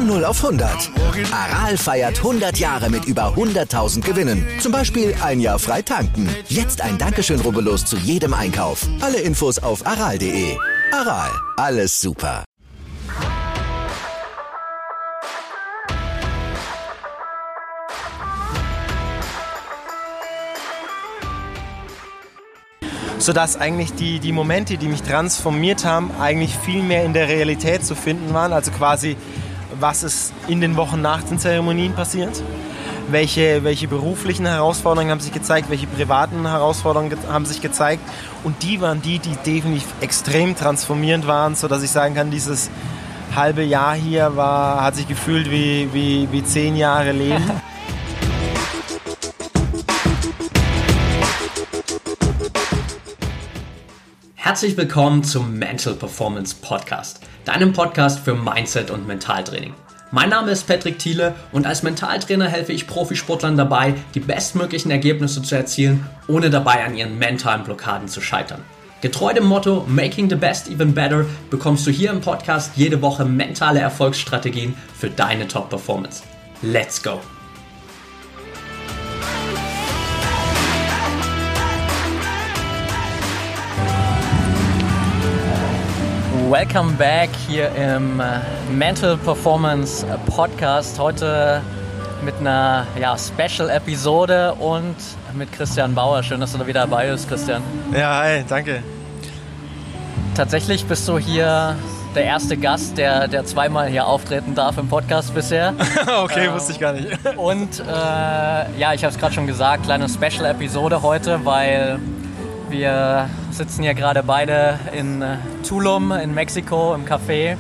Von 0 auf 100. Aral feiert 100 Jahre mit über 100.000 Gewinnen. Zum Beispiel ein Jahr frei tanken. Jetzt ein Dankeschön, rubbellos zu jedem Einkauf. Alle Infos auf aral.de. Aral, alles super. Sodass eigentlich die Momente, die mich transformiert haben, eigentlich viel mehr in der Realität zu finden waren. Also quasi, was ist in den Wochen nach den Zeremonien passiert, welche beruflichen Herausforderungen haben sich gezeigt, welche privaten Herausforderungen haben sich gezeigt. Und die waren die definitiv extrem transformierend waren, sodass ich sagen kann, dieses halbe Jahr hier hat sich gefühlt wie 10 Jahre Leben. Herzlich willkommen zum Mental Performance Podcast, deinem Podcast für Mindset und Mentaltraining. Mein Name ist Patrick Thiele und als Mentaltrainer helfe ich Profisportlern dabei, die bestmöglichen Ergebnisse zu erzielen, ohne dabei an ihren mentalen Blockaden zu scheitern. Getreu dem Motto Making the Best Even Better bekommst du hier im Podcast jede Woche mentale Erfolgsstrategien für deine Top-Performance. Let's go! Welcome back hier im Mental Performance Podcast. Heute mit einer Special-Episode und mit Christian Bauer. Schön, dass du da wieder dabei bist, Christian. Ja, hi, danke. Tatsächlich bist du hier der erste Gast, der zweimal hier auftreten darf im Podcast bisher. Okay, wusste ich gar nicht. Und ich habe es gerade schon gesagt, kleine Special-Episode heute, weil wir sitzen hier gerade beide in Tulum in Mexiko im Café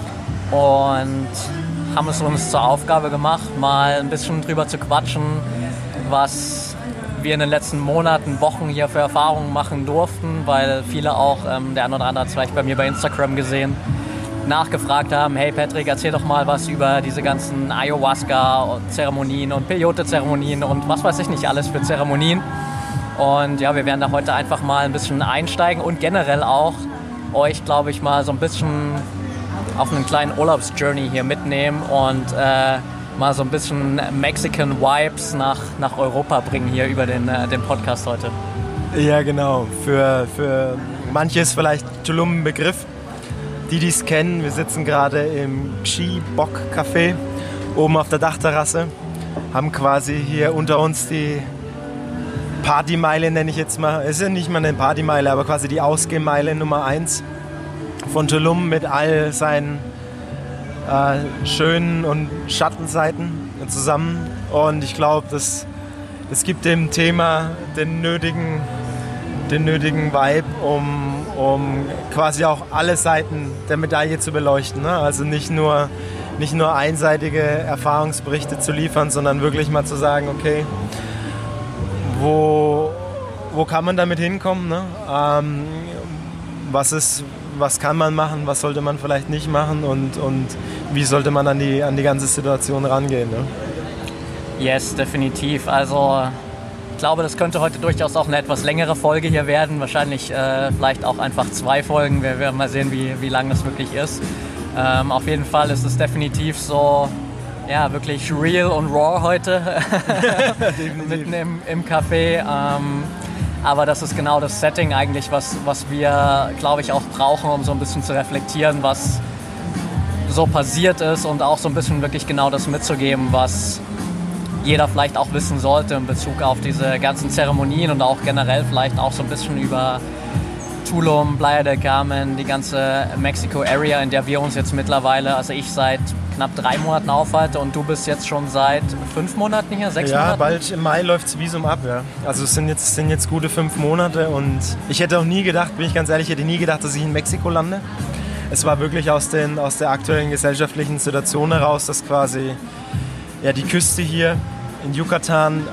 und haben es uns zur Aufgabe gemacht, mal ein bisschen drüber zu quatschen, was wir in den letzten Monaten, Wochen hier für Erfahrungen machen durften, weil viele auch, der eine oder andere hat es vielleicht bei mir bei Instagram gesehen, nachgefragt haben, hey Patrick, erzähl doch mal was über diese ganzen Ayahuasca-Zeremonien und Peyote-Zeremonien und was weiß ich nicht alles für Zeremonien. Und ja, wir werden da heute einfach mal ein bisschen einsteigen und generell auch euch, glaube ich, mal so ein bisschen auf einen kleinen Urlaubsjourney hier mitnehmen und mal so ein bisschen Mexican Vibes nach Europa bringen hier über den Podcast heute. Ja, genau. Für manche ist vielleicht Tulum ein Begriff. Die es kennen, wir sitzen gerade im Xi-Bock Café oben auf der Dachterrasse, haben quasi hier unter uns die Partymeile, nenne ich jetzt mal. Es ist ja nicht mal eine Partymeile, aber quasi die Ausgehmeile Nummer 1 von Tulum mit all seinen schönen und Schattenseiten zusammen. Und ich glaube, das gibt dem Thema den nötigen Vibe, um quasi auch alle Seiten der Medaille zu beleuchten. Ne? Also nicht nur einseitige Erfahrungsberichte zu liefern, sondern wirklich mal zu sagen, okay, wo kann man damit hinkommen? Ne? Was kann man machen, was sollte man vielleicht nicht machen und wie sollte man an die ganze Situation rangehen? Ne? Yes, definitiv. Also ich glaube, das könnte heute durchaus auch eine etwas längere Folge hier werden. Wahrscheinlich vielleicht auch einfach 2 Folgen. Wir werden mal sehen, wie lang das wirklich ist. Auf jeden Fall ist es definitiv so, ja, wirklich real und raw heute mitten im Café. Aber das ist genau das Setting eigentlich, was wir, glaube ich, auch brauchen, um so ein bisschen zu reflektieren, was so passiert ist und auch so ein bisschen wirklich genau das mitzugeben, was jeder vielleicht auch wissen sollte in Bezug auf diese ganzen Zeremonien und auch generell vielleicht auch so ein bisschen über Tulum, Playa del Carmen, die ganze Mexico-Area, in der wir uns jetzt mittlerweile, also ich seit knapp 3 Monaten aufhalte und du bist jetzt schon seit 5 Monaten hier, 6 Monaten? Ja, bald im Mai läuft das Visum ab, ja. Also es sind jetzt gute 5 Monate und ich hätte auch nie gedacht, bin ich ganz ehrlich, dass ich in Mexiko lande. Es war wirklich aus der aktuellen gesellschaftlichen Situation heraus, dass quasi die Küste hier in Yucatan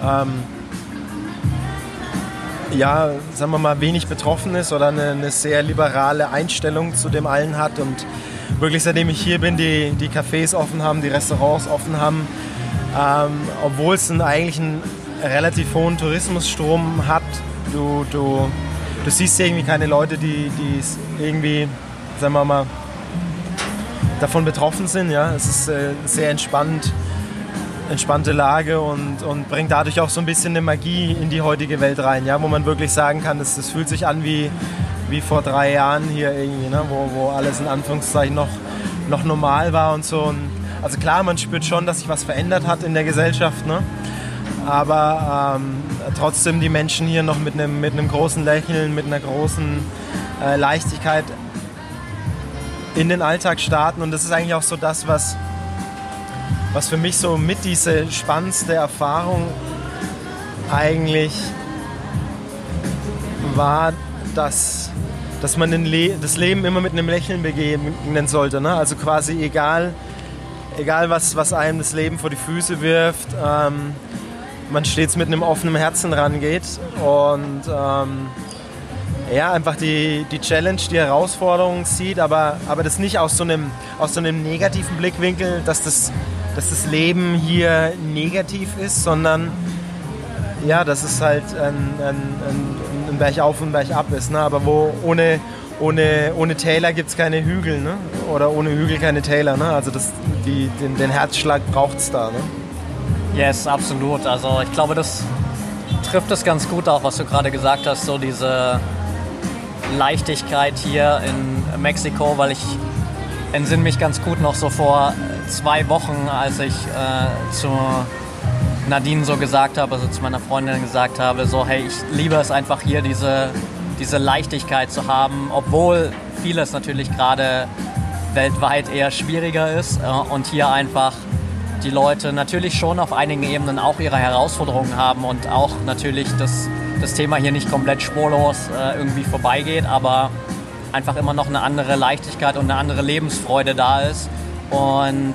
sagen wir mal, wenig betroffen ist oder eine sehr liberale Einstellung zu dem allen hat und wirklich seitdem ich hier bin, die Cafés offen haben, die Restaurants offen haben, obwohl es eigentlich einen relativ hohen Tourismusstrom hat, du siehst irgendwie keine Leute, die irgendwie, sagen wir mal, davon betroffen sind. Ja? Es ist sehr entspannte Lage und bringt dadurch auch so ein bisschen eine Magie in die heutige Welt rein, ja? Wo man wirklich sagen kann, das fühlt sich an wie vor 3 Jahren hier irgendwie, ne? Wo alles in Anführungszeichen noch normal war und so. Und also klar, man spürt schon, dass sich was verändert hat in der Gesellschaft, ne? Aber trotzdem die Menschen hier noch mit einem großen Lächeln, mit einer großen Leichtigkeit in den Alltag starten. Und das ist eigentlich auch so das, was für mich so mit diese spannendste Erfahrung eigentlich war, dass man das Leben immer mit einem Lächeln begegnen sollte. Ne? Also quasi egal was einem das Leben vor die Füße wirft, man stets mit einem offenen Herzen rangeht und einfach die Challenge, die Herausforderung sieht, aber das nicht aus so einem negativen Blickwinkel, dass das Leben hier negativ ist, sondern ja, dass es halt ein Bergauf und Bergab ist, ne? Aber wo ohne Täler gibt es keine Hügel, ne? Oder ohne Hügel keine Täler, ne? Also den Herzschlag braucht es da, ne? Yes, absolut. Also ich glaube, das trifft es ganz gut auch, was du gerade gesagt hast, so diese Leichtigkeit hier in Mexiko, weil ich entsinne mich ganz gut noch so vor 2 Wochen, als ich zu Nadine so gesagt habe, also zu meiner Freundin gesagt habe, so hey, ich liebe es einfach hier, diese Leichtigkeit zu haben, obwohl vieles natürlich gerade weltweit eher schwieriger ist und hier einfach die Leute natürlich schon auf einigen Ebenen auch ihre Herausforderungen haben und auch natürlich das Thema hier nicht komplett spurlos irgendwie vorbeigeht, aber einfach immer noch eine andere Leichtigkeit und eine andere Lebensfreude da ist und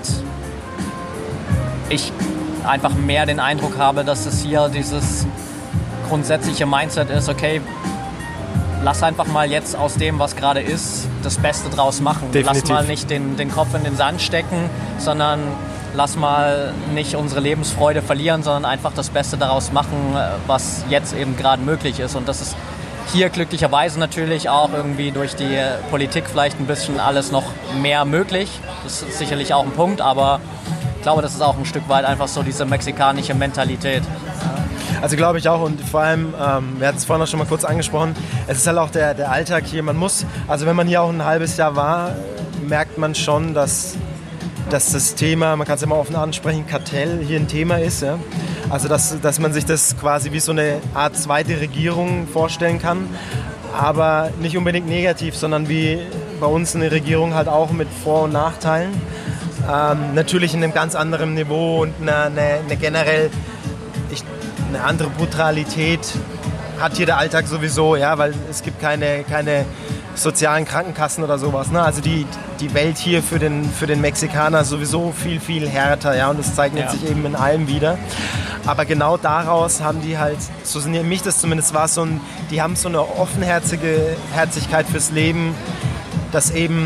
ich einfach mehr den Eindruck habe, dass es hier dieses grundsätzliche Mindset ist, okay, lass einfach mal jetzt aus dem, was gerade ist, das Beste draus machen. Definitiv. Lass mal nicht den Kopf in den Sand stecken, sondern lass mal nicht unsere Lebensfreude verlieren, sondern einfach das Beste daraus machen, was jetzt eben gerade möglich ist. Und das ist hier glücklicherweise natürlich auch irgendwie durch die Politik vielleicht ein bisschen alles noch mehr möglich. Das ist sicherlich auch ein Punkt, aber ich glaube, das ist auch ein Stück weit einfach so diese mexikanische Mentalität. Also glaube ich auch und vor allem, wir hatten es vorhin auch schon mal kurz angesprochen, es ist halt auch der Alltag hier. Man muss, also wenn man hier auch ein halbes Jahr war, merkt man schon, dass das Thema, man kann es immer offen ansprechen, Kartell hier ein Thema ist. Ja? Also dass man sich das quasi wie so eine Art zweite Regierung vorstellen kann, aber nicht unbedingt negativ, sondern wie bei uns eine Regierung halt auch mit Vor- und Nachteilen. Natürlich in einem ganz anderen Niveau und eine generell eine andere Brutalität hat hier der Alltag sowieso, ja, weil es gibt keine sozialen Krankenkassen oder sowas. Ne? Also die Welt hier für den Mexikaner sowieso viel, viel härter, ja, und das zeichnet sich eben in allem wieder. Aber genau daraus haben die halt, so sind mich das zumindest war, die haben so eine Offenherzigkeit fürs Leben, dass eben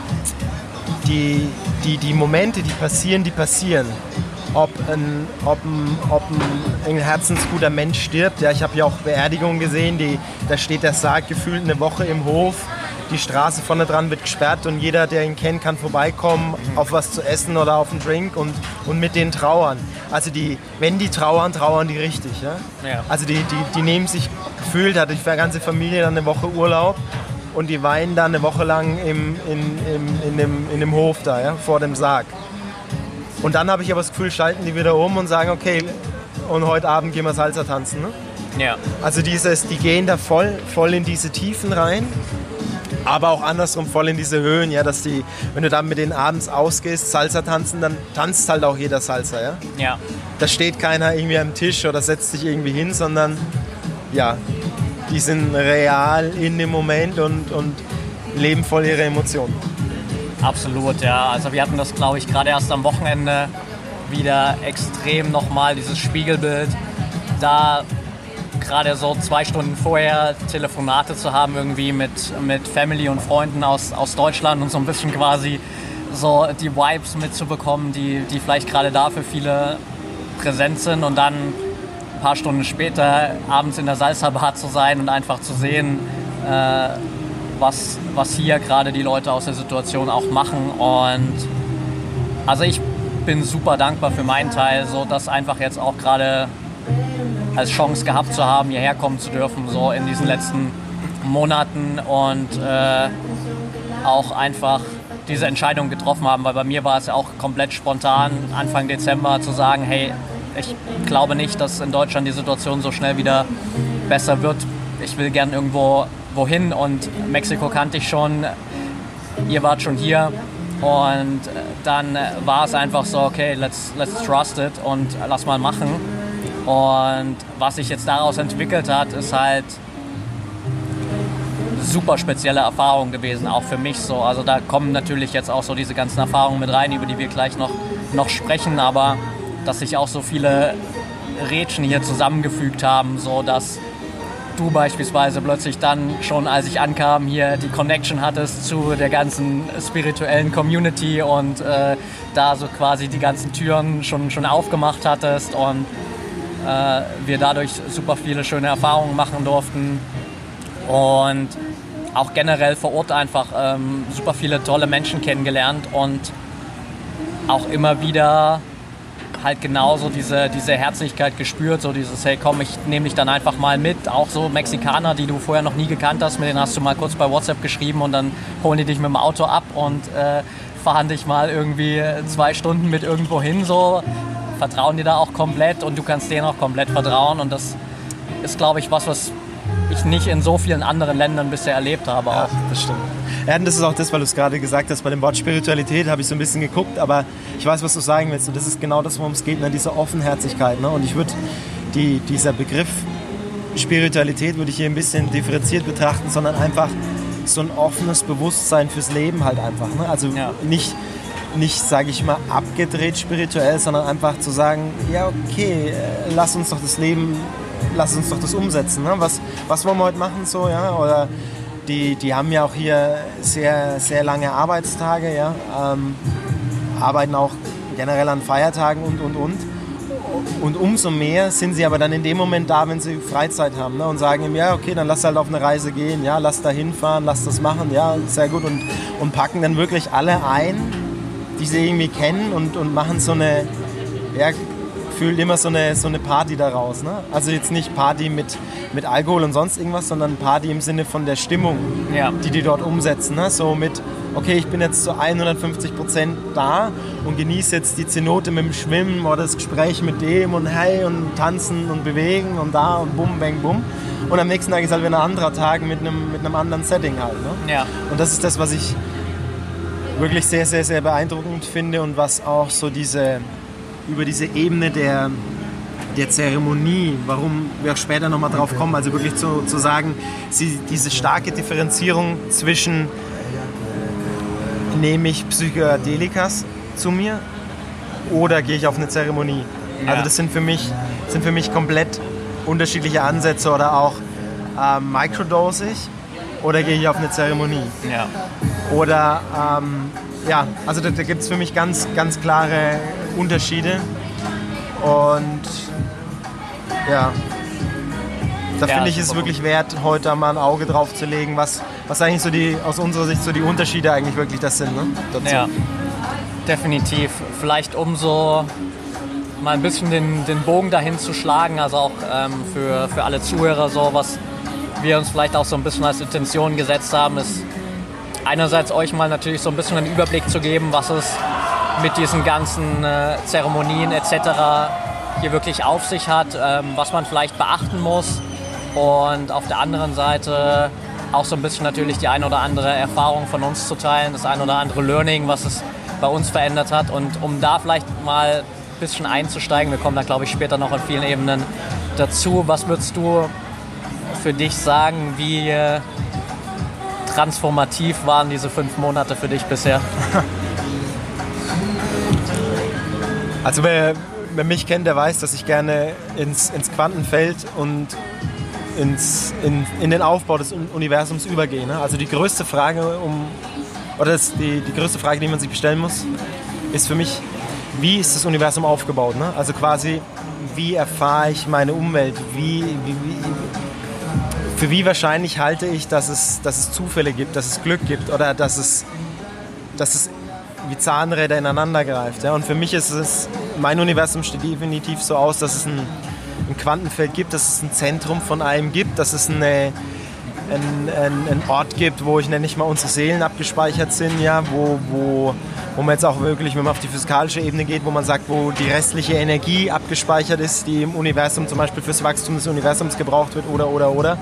die Momente, die passieren. Ob ein herzensguter Mensch stirbt. Ja, ich habe ja auch Beerdigungen gesehen, da steht der Sarg gefühlt eine Woche im Hof. Die Straße vorne dran wird gesperrt und jeder, der ihn kennt, kann vorbeikommen auf was zu essen oder auf einen Drink und mit denen trauern. Also wenn die trauern die richtig. Ja? Ja. Also die nehmen sich gefühlt, hat die ganze Familie dann eine Woche Urlaub und die weinen dann eine Woche lang in dem Hof da, ja, vor dem Sarg. Und dann habe ich aber das Gefühl, schalten die wieder um und sagen, okay, und heute Abend gehen wir Salsa tanzen. Ne? Ja. Also die gehen da voll in diese Tiefen rein, aber auch andersrum voll in diese Höhen, ja, dass wenn du dann mit denen abends ausgehst, Salsa tanzen, dann tanzt halt auch jeder Salsa, ja? Ja. Da steht keiner irgendwie am Tisch oder setzt sich irgendwie hin, sondern ja, die sind real in dem Moment und leben voll ihre Emotionen. Absolut, ja. Also wir hatten das, glaube ich, gerade erst am Wochenende wieder extrem nochmal, dieses Spiegelbild. Da gerade so 2 Stunden vorher Telefonate zu haben irgendwie mit Family und Freunden aus Deutschland und so ein bisschen quasi so die Vibes mitzubekommen, die vielleicht gerade da für viele präsent sind und dann ein paar Stunden später abends in der Salsa Bar zu sein und einfach zu sehen, was hier gerade die Leute aus der Situation auch machen. Und also ich bin super dankbar für meinen Teil, so das einfach jetzt auch gerade als Chance gehabt zu haben, hierher kommen zu dürfen, so in diesen letzten Monaten und auch einfach diese Entscheidung getroffen haben, weil bei mir war es auch komplett spontan, Anfang Dezember zu sagen, hey, ich glaube nicht, dass in Deutschland die Situation so schnell wieder besser wird. Ich will gern irgendwo wohin und Mexiko kannte ich schon, ihr wart schon hier und dann war es einfach so, okay, let's trust it und lass mal machen. Und was sich jetzt daraus entwickelt hat, ist halt super spezielle Erfahrung gewesen, auch für mich so. Also da kommen natürlich jetzt auch so diese ganzen Erfahrungen mit rein, über die wir gleich noch sprechen, aber dass sich auch so viele Rädchen hier zusammengefügt haben, so dass du beispielsweise plötzlich dann schon, als ich ankam, hier die Connection hattest zu der ganzen spirituellen Community und da so quasi die ganzen Türen schon aufgemacht hattest und wir dadurch super viele schöne Erfahrungen machen durften und auch generell vor Ort einfach super viele tolle Menschen kennengelernt und auch immer wieder halt genauso diese Herzlichkeit gespürt, so dieses, hey komm, ich nehme dich dann einfach mal mit, auch so Mexikaner, die du vorher noch nie gekannt hast, mit denen hast du mal kurz bei WhatsApp geschrieben und dann holen die dich mit dem Auto ab und fahren dich mal irgendwie 2 Stunden mit irgendwo hin, so vertrauen dir da auch komplett und du kannst denen auch komplett vertrauen und das ist, glaube ich, was ich nicht in so vielen anderen Ländern bisher erlebt habe. Ja, auch. das stimmt. Ja, und das ist auch das, weil du es gerade gesagt hast, bei dem Wort Spiritualität habe ich so ein bisschen geguckt, aber ich weiß, was du sagen willst und das ist genau das, worum es geht, ne? Diese Offenherzigkeit. Ne? Und ich würde dieser Begriff Spiritualität würde ich hier ein bisschen differenziert betrachten, sondern einfach so ein offenes Bewusstsein fürs Leben halt einfach. Ne? Also nicht, sage ich mal, abgedreht spirituell, sondern einfach zu sagen, ja okay, lass uns doch das Leben, lass uns doch das umsetzen. Ne? Was wollen wir heute machen so, ja? Oder die haben ja auch hier sehr, sehr lange Arbeitstage, ja? Arbeiten auch generell an Feiertagen und. Und umso mehr sind sie aber dann in dem Moment da, wenn sie Freizeit haben, ne? Und sagen ihm, ja okay, dann lass halt auf eine Reise gehen, ja, lass da hinfahren, lass das machen, ja, sehr gut. Und packen dann wirklich alle ein, die sie irgendwie kennen und machen so eine, ja, fühlt immer so eine Party daraus. Ne? Also jetzt nicht Party mit Alkohol und sonst irgendwas, sondern Party im Sinne von der Stimmung, die dort umsetzen. Ne? So mit, okay, ich bin jetzt zu 150% da und genieße jetzt die Zenote mit dem Schwimmen oder das Gespräch mit dem und hey und tanzen und bewegen und da und bum, bang, bum. Und am nächsten Tag ist halt wieder ein anderer Tag mit einem anderen Setting halt. Ne? Ja. Und das ist das, was ich wirklich sehr, sehr, sehr beeindruckend finde und was auch so über diese Ebene der Zeremonie, warum wir auch später nochmal drauf kommen, also wirklich zu sagen, diese starke Differenzierung zwischen nehme ich Psychedelikas zu mir oder gehe ich auf eine Zeremonie. Ja. Also das sind für mich komplett unterschiedliche Ansätze oder auch microdosig oder gehe ich auf eine Zeremonie. Ja. Oder also da gibt es für mich ganz, ganz klare Unterschiede und ja, da finde ich es wirklich wert, heute mal ein Auge drauf zu legen, was eigentlich so aus unserer Sicht so die Unterschiede eigentlich wirklich das sind. Ne? Dazu. Ja, definitiv. Vielleicht um so mal ein bisschen den Bogen dahin zu schlagen, also auch für alle Zuhörer so, was wir uns vielleicht auch so ein bisschen als Intention gesetzt haben, ist einerseits euch mal natürlich so ein bisschen einen Überblick zu geben, was es mit diesen ganzen Zeremonien etc. hier wirklich auf sich hat, was man vielleicht beachten muss und auf der anderen Seite auch so ein bisschen natürlich die ein oder andere Erfahrung von uns zu teilen, das ein oder andere Learning, was es bei uns verändert hat und um da vielleicht mal ein bisschen einzusteigen, wir kommen da glaube ich später noch in vielen Ebenen dazu, was würdest du für dich sagen, wie transformativ waren diese 5 Monate für dich bisher? Also wer mich kennt, der weiß, dass ich gerne ins Quantenfeld und in den Aufbau des Universums übergehe. Ne? Also die größte Frage, die größte Frage, die man sich stellen muss, ist für mich, wie ist das Universum aufgebaut? Ne? Also quasi, wie erfahre ich meine Umwelt? für wie wahrscheinlich halte ich, dass es Zufälle gibt, dass es Glück gibt oder dass es wie Zahnräder ineinander greift. Ja? Und für mich mein Universum steht definitiv so aus, dass es ein Quantenfeld gibt, dass es ein Zentrum von allem gibt, dass es einen Ort gibt, wo nenne ich mal, unsere Seelen abgespeichert sind, ja? wo man jetzt auch wirklich, wenn man auf die physikalische Ebene geht, wo man sagt, wo die restliche Energie abgespeichert ist, die im Universum zum Beispiel fürs Wachstum des Universums gebraucht wird oder.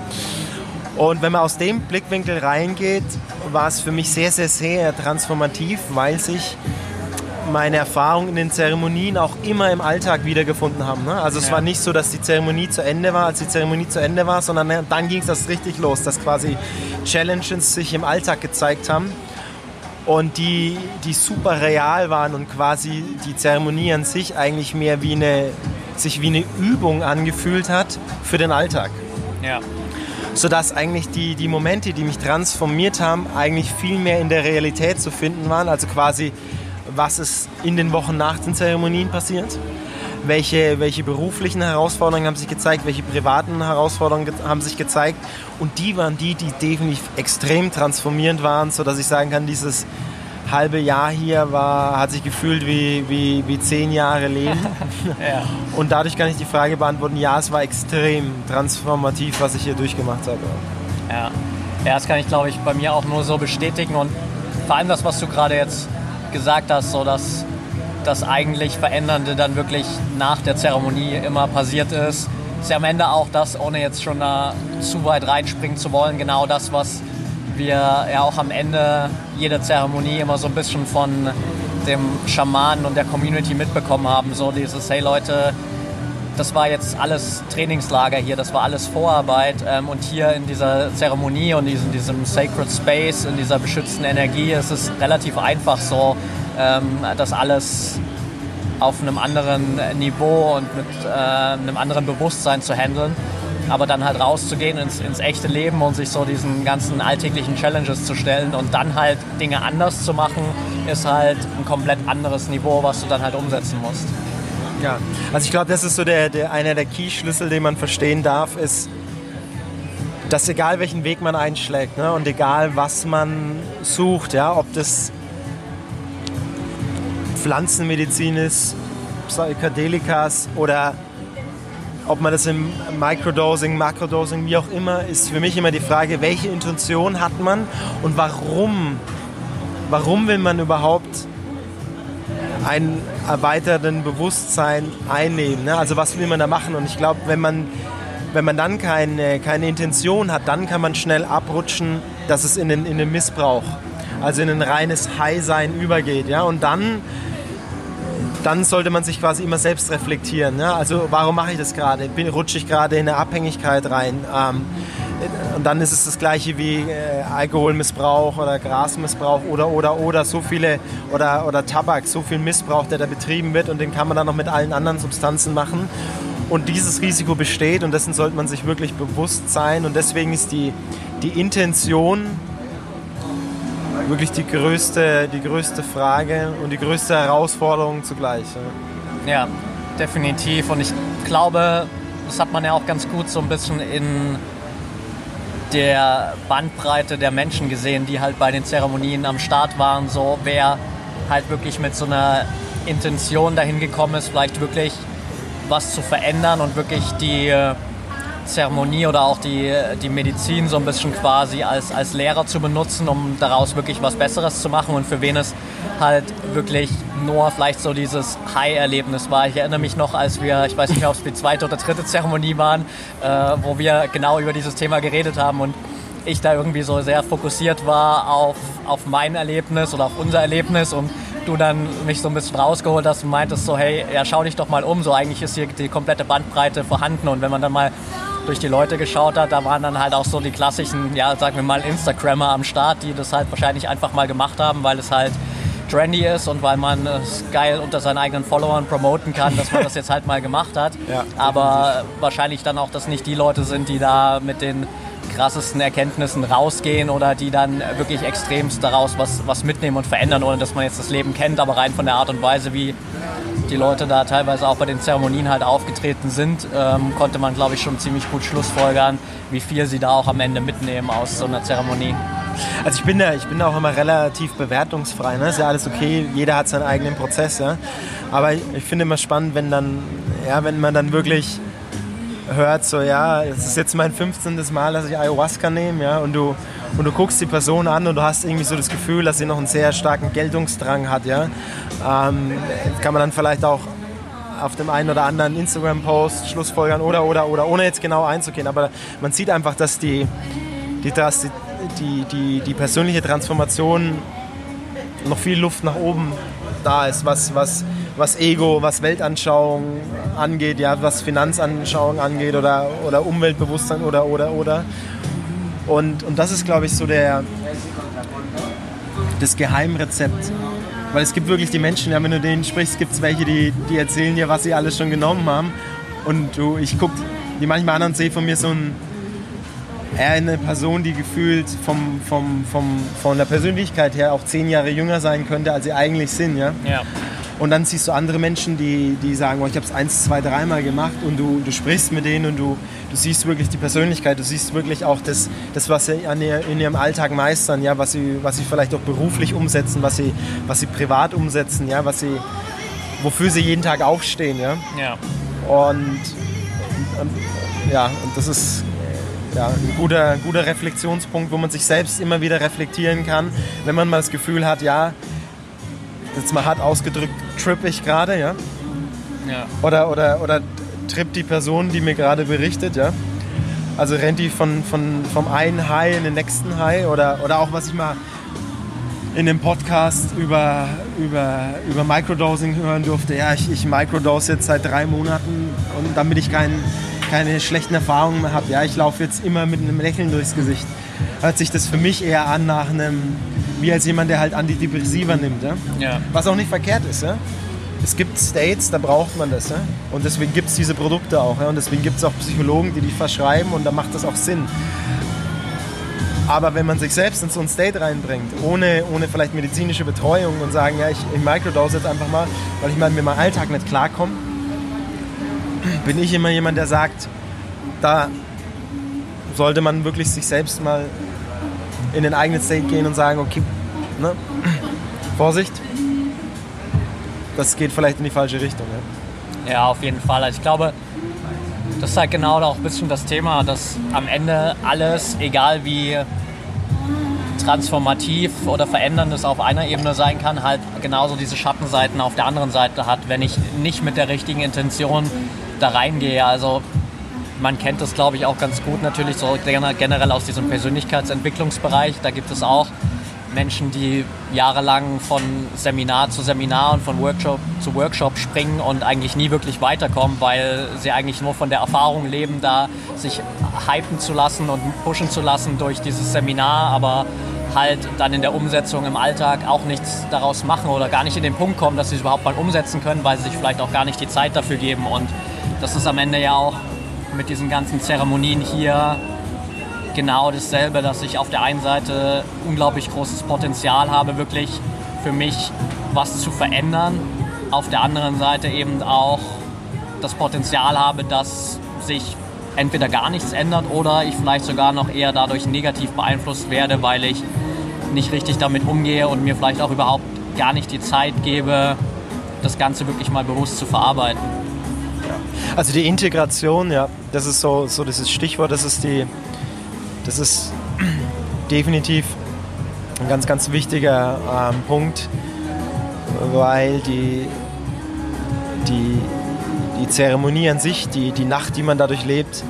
Und wenn man aus dem Blickwinkel reingeht, war es für mich sehr, sehr, sehr transformativ, weil sich meine Erfahrungen in den Zeremonien auch immer im Alltag wiedergefunden haben. Ne? Also es war nicht so, dass die Zeremonie zu Ende war, sondern dann ging es das richtig los, dass quasi Challenges sich im Alltag gezeigt haben und die super real waren und quasi die Zeremonie an sich eigentlich mehr sich wie eine Übung angefühlt hat für den Alltag. Ja. Sodass eigentlich die Momente, die mich transformiert haben, eigentlich viel mehr in der Realität zu finden waren. Also quasi, was ist in den Wochen nach den Zeremonien passiert, welche beruflichen Herausforderungen haben sich gezeigt, welche privaten Herausforderungen haben sich gezeigt. Und die waren die definitiv extrem transformierend waren, sodass ich sagen kann, dieses halbe Jahr hier hat sich gefühlt wie 10 Jahre Leben. Ja. Und dadurch kann ich die Frage beantworten, ja, es war extrem transformativ, was ich hier durchgemacht habe. Ja, das kann ich, glaube ich, bei mir auch nur so bestätigen. Und vor allem das, was du gerade jetzt gesagt hast, so dass das eigentlich Verändernde dann wirklich nach der Zeremonie immer passiert ist ja am Ende auch das, ohne jetzt schon da zu weit reinspringen zu wollen, genau das, was wir ja auch am Ende jeder Zeremonie immer so ein bisschen von dem Schamanen und der Community mitbekommen haben. So dieses, hey Leute, das war jetzt alles Trainingslager hier, das war alles Vorarbeit und hier in dieser Zeremonie und in diesem Sacred Space, in dieser beschützten Energie, ist es relativ einfach so, das alles auf einem anderen Niveau und mit einem anderen Bewusstsein zu handeln. Aber dann halt rauszugehen ins echte Leben und sich so diesen ganzen alltäglichen Challenges zu stellen und dann halt Dinge anders zu machen, ist halt ein komplett anderes Niveau, was du dann halt umsetzen musst. Ja, also ich glaube, das ist so einer der Key-Schlüssel, den man verstehen darf, ist, dass egal welchen Weg man einschlägt, ne, und egal was man sucht, ja, ob das Pflanzenmedizin ist, Psychedelikas oder ob man das im Microdosing, Makrodosing, wie auch immer, ist für mich immer die Frage, welche Intention hat man und warum will man überhaupt ein erweiterten Bewusstsein einnehmen, ne? Also was will man da machen? Und ich glaube, wenn man dann keine Intention hat, dann kann man schnell abrutschen, dass es in den Missbrauch, also in ein reines High-Sein übergeht, ja? Und dann sollte man sich quasi immer selbst reflektieren. Ja? Also warum mache ich das gerade? Rutsche ich gerade in eine Abhängigkeit rein? Und dann ist es das Gleiche wie Alkoholmissbrauch oder Grasmissbrauch oder so viele oder Tabak, so viel Missbrauch, der da betrieben wird und den kann man dann noch mit allen anderen Substanzen machen. Und dieses Risiko besteht und dessen sollte man sich wirklich bewusst sein. Und deswegen ist die Intention wirklich die größte Frage und die größte Herausforderung zugleich. Ja, definitiv. Und ich glaube, das hat man ja auch ganz gut so ein bisschen in der Bandbreite der Menschen gesehen, die halt bei den Zeremonien am Start waren. So, wer halt wirklich mit so einer Intention dahin gekommen ist, vielleicht wirklich was zu verändern und wirklich die Zeremonie oder auch die Medizin so ein bisschen quasi als Lehrer zu benutzen, um daraus wirklich was Besseres zu machen und für wen es halt wirklich nur vielleicht so dieses High-Erlebnis war. Ich erinnere mich noch, als wir, ich weiß nicht mehr, ob es die 2. oder 3. Zeremonie waren, wo wir genau über dieses Thema geredet haben und ich da irgendwie so sehr fokussiert war auf mein Erlebnis oder auf unser Erlebnis und du dann mich so ein bisschen rausgeholt hast und meintest so, hey, ja, schau dich doch mal um, so eigentlich ist hier die komplette Bandbreite vorhanden und wenn man dann mal durch die Leute geschaut hat, da waren dann halt auch so die klassischen, ja, sagen wir mal Instagrammer am Start, die das halt wahrscheinlich einfach mal gemacht haben, weil es halt trendy ist und weil man es geil unter seinen eigenen Followern promoten kann, dass man das jetzt halt mal gemacht hat. Ja, aber wahrscheinlich dann auch, dass nicht die Leute sind, die da mit den krassesten Erkenntnissen rausgehen oder die dann wirklich extremst daraus was mitnehmen und verändern, ohne dass man jetzt das Leben kennt, aber rein von der Art und Weise, wie die Leute da teilweise auch bei den Zeremonien halt aufgetreten sind, konnte man, glaube ich, schon ziemlich gut schlussfolgern, wie viel sie da auch am Ende mitnehmen aus so einer Zeremonie. Also ich bin da auch immer relativ bewertungsfrei, ne? Ist ja alles okay, jeder hat seinen eigenen Prozess, ja? Aber ich finde immer spannend, wenn man dann wirklich hört, so ja, es ist jetzt mein 15. Mal, dass ich Ayahuasca nehme, ja, und du guckst die Person an und du hast irgendwie so das Gefühl, dass sie noch einen sehr starken Geltungsdrang hat, ja. Kann man dann vielleicht auch auf dem einen oder anderen Instagram-Post schlussfolgern oder ohne jetzt genau einzugehen, aber man sieht einfach, dass die persönliche Transformation noch viel Luft nach oben da ist, was Ego, was Weltanschauung angeht, ja, was Finanzanschauung angeht oder Umweltbewusstsein oder. Und das ist, glaube ich, so das Geheimrezept. Weil es gibt wirklich die Menschen, ja, wenn du denen sprichst, gibt es welche, die erzählen dir, was sie alles schon genommen haben. Und ich gucke die manchmal an und sehe von mir so eine Person, die gefühlt von der Persönlichkeit her auch 10 Jahre jünger sein könnte, als sie eigentlich sind. Ja? Ja. Und dann siehst du andere Menschen, die sagen, oh, ich habe es 1, 2, 3 Mal gemacht und du sprichst mit denen und du siehst wirklich die Persönlichkeit, du siehst wirklich auch das was sie in ihrem Alltag meistern, ja, was sie vielleicht auch beruflich umsetzen, was sie privat umsetzen, ja, wofür sie jeden Tag aufstehen. Ja? Ja. Und das ist ein guter Reflexionspunkt, wo man sich selbst immer wieder reflektieren kann, wenn man mal das Gefühl hat, ja, jetzt mal hart ausgedrückt, tripp ich gerade, ja? Ja. Oder trippt die Person, die mir gerade berichtet, ja? Also rennt die vom einen High in den nächsten High oder auch, was ich mal in dem Podcast über Microdosing hören durfte, ja, ich microdose jetzt seit 3 Monaten und damit ich keine schlechten Erfahrungen mehr habe, ja, ich laufe jetzt immer mit einem Lächeln durchs Gesicht. Hört sich das für mich eher an nach wie als jemand, der halt Antidepressiva nimmt. Ja? Ja. Was auch nicht verkehrt ist. Ja? Es gibt States, da braucht man das. Ja? Und deswegen gibt es diese Produkte auch. Ja? Und deswegen gibt es auch Psychologen, die verschreiben und da macht das auch Sinn. Aber wenn man sich selbst in so ein State reinbringt, ohne vielleicht medizinische Betreuung und sagen, ja, ich microdose jetzt einfach mal, weil ich mit meinem Alltag nicht klarkomme, bin ich immer jemand, der sagt, da sollte man wirklich sich selbst mal in den eigenen State gehen und sagen, okay, ne, Vorsicht, das geht vielleicht in die falsche Richtung. Ja, ja, auf jeden Fall. Also ich glaube, das ist halt genau auch ein bisschen das Thema, dass am Ende alles, egal wie transformativ oder verändernd es auf einer Ebene sein kann, halt genauso diese Schattenseiten auf der anderen Seite hat, wenn ich nicht mit der richtigen Intention da reingehe. Also man kennt das, glaube ich, auch ganz gut natürlich so generell aus diesem Persönlichkeitsentwicklungsbereich. Da gibt es auch Menschen, die jahrelang von Seminar zu Seminar und von Workshop zu Workshop springen und eigentlich nie wirklich weiterkommen, weil sie eigentlich nur von der Erfahrung leben, da sich hypen zu lassen und pushen zu lassen durch dieses Seminar, aber halt dann in der Umsetzung im Alltag auch nichts daraus machen oder gar nicht in den Punkt kommen, dass sie es überhaupt mal umsetzen können, weil sie sich vielleicht auch gar nicht die Zeit dafür geben. Und das ist am Ende ja auch mit diesen ganzen Zeremonien hier genau dasselbe, dass ich auf der einen Seite unglaublich großes Potenzial habe, wirklich für mich was zu verändern. Auf der anderen Seite eben auch das Potenzial habe, dass sich entweder gar nichts ändert oder ich vielleicht sogar noch eher dadurch negativ beeinflusst werde, weil ich nicht richtig damit umgehe und mir vielleicht auch überhaupt gar nicht die Zeit gebe, das Ganze wirklich mal bewusst zu verarbeiten. Also die Integration, ja, das ist so dieses Stichwort, das ist definitiv ein ganz, ganz wichtiger Punkt, weil die Zeremonie an sich, die Nacht, die man dadurch lebt,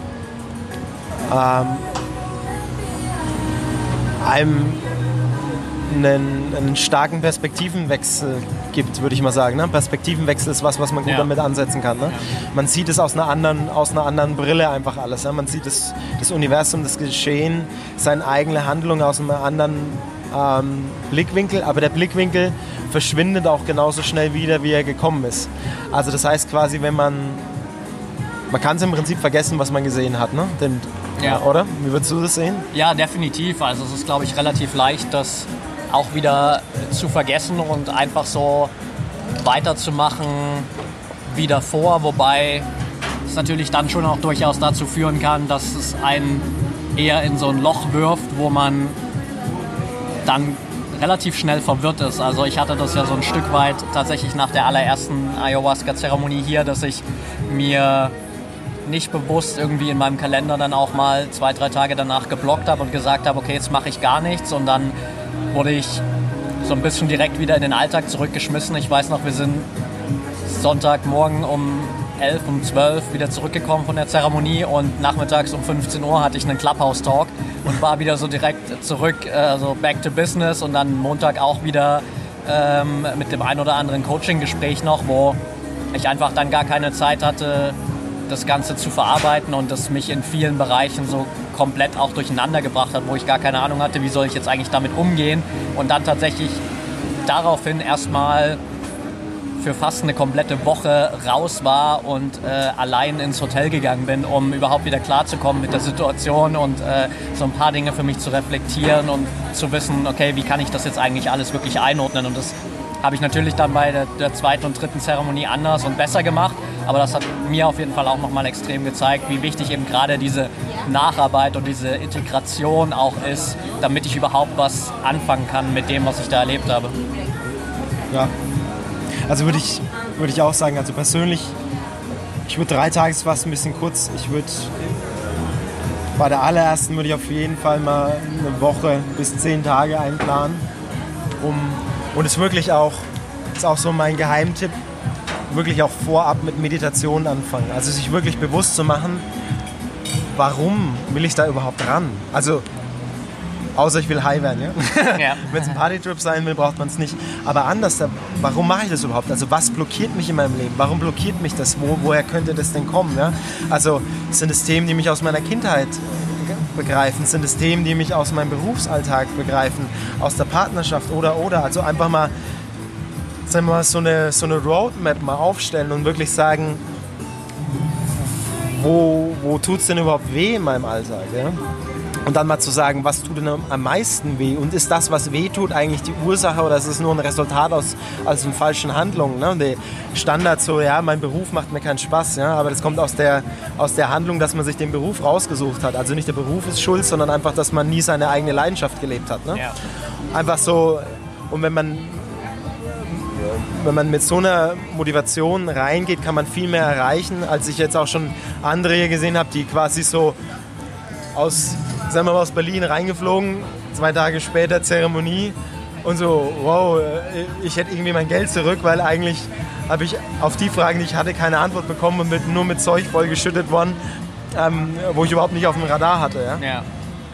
einem einen starken Perspektivenwechsel gibt, würde ich mal sagen. Ne? Perspektivenwechsel ist was man gut damit ansetzen kann. Ne? Ja. Man sieht es aus einer anderen Brille einfach alles. Ne? Man sieht das Universum, das Geschehen, seine eigene Handlung aus einem anderen Blickwinkel, aber der Blickwinkel verschwindet auch genauso schnell wieder, wie er gekommen ist. Also das heißt quasi, man kann es im Prinzip vergessen, was man gesehen hat, ne? Oder? Wie würdest du das sehen? Ja, definitiv. Also es ist, glaube ich, relativ leicht, das auch wieder zu vergessen und einfach so weiterzumachen, wie davor, wobei es natürlich dann schon auch durchaus dazu führen kann, dass es einen eher in so ein Loch wirft, wo man dann relativ schnell verwirrt ist. Also ich hatte das ja so ein Stück weit tatsächlich nach der allerersten Ayahuasca-Zeremonie hier, dass ich mir nicht bewusst irgendwie in meinem Kalender dann auch mal 2-3 Tage danach geblockt habe und gesagt habe, okay, jetzt mache ich gar nichts, und dann wurde ich so ein bisschen direkt wieder in den Alltag zurückgeschmissen. Ich weiß noch, wir sind Sonntagmorgen um 11, um 12 wieder zurückgekommen von der Zeremonie, und nachmittags um 15 Uhr hatte ich einen Clubhouse-Talk und war wieder so direkt zurück, so back to business, und dann Montag auch wieder mit dem ein oder anderen Coaching-Gespräch noch, wo ich einfach dann gar keine Zeit hatte, das Ganze zu verarbeiten, und das mich in vielen Bereichen so komplett auch durcheinander gebracht hat, wo ich gar keine Ahnung hatte, wie soll ich jetzt eigentlich damit umgehen, und dann tatsächlich daraufhin erstmal für fast eine komplette Woche raus war und allein ins Hotel gegangen bin, um überhaupt wieder klarzukommen mit der Situation und so ein paar Dinge für mich zu reflektieren und zu wissen, okay, wie kann ich das jetzt eigentlich alles wirklich einordnen, und das habe ich natürlich dann bei der zweiten und dritten Zeremonie anders und besser gemacht, aber das hat mir auf jeden Fall auch nochmal extrem gezeigt, wie wichtig eben gerade diese Nacharbeit und diese Integration auch ist, damit ich überhaupt was anfangen kann mit dem, was ich da erlebt habe. Ja, also würde ich auch sagen, also persönlich, ich würde 3 Tage ist fast ein bisschen kurz. Bei der allerersten würde ich auf jeden Fall mal eine Woche bis 10 Tage einplanen, und es wirklich auch, ist auch so mein Geheimtipp, wirklich auch vorab mit Meditation anfangen. Also sich wirklich bewusst zu machen, warum will ich da überhaupt ran? Also, außer ich will high werden, ja? Ja. Wenn es ein Partytrip sein will, braucht man es nicht. Aber anders, warum mache ich das überhaupt? Also was blockiert mich in meinem Leben? Warum blockiert mich das? Woher könnte das denn kommen? Ja? Also sind es Themen, die mich aus meiner Kindheit begreifen? Sind es Themen, die mich aus meinem Berufsalltag begreifen? Aus der Partnerschaft oder? Also einfach mal, sagen wir mal, so eine Roadmap mal aufstellen und wirklich sagen, wo tut es denn überhaupt weh in meinem Alltag? Ja? Und dann mal zu sagen, was tut denn am meisten weh? Und ist das, was weh tut, eigentlich die Ursache, oder ist es nur ein Resultat aus falschen Handlungen? Ne? Und der Standard so, ja, mein Beruf macht mir keinen Spaß, ja? Aber das kommt aus der Handlung, dass man sich den Beruf rausgesucht hat. Also nicht der Beruf ist schuld, sondern einfach, dass man nie seine eigene Leidenschaft gelebt hat. Ne? Ja. Einfach so, und wenn man mit so einer Motivation reingeht, kann man viel mehr erreichen, als ich jetzt auch schon andere hier gesehen habe, die quasi so aus Berlin reingeflogen, 2 Tage später Zeremonie und so, wow, ich hätte irgendwie mein Geld zurück, weil eigentlich habe ich auf die Fragen, die ich hatte, keine Antwort bekommen und nur mit Zeug vollgeschüttet worden, wo ich überhaupt nicht auf dem Radar hatte. Ja? Ja.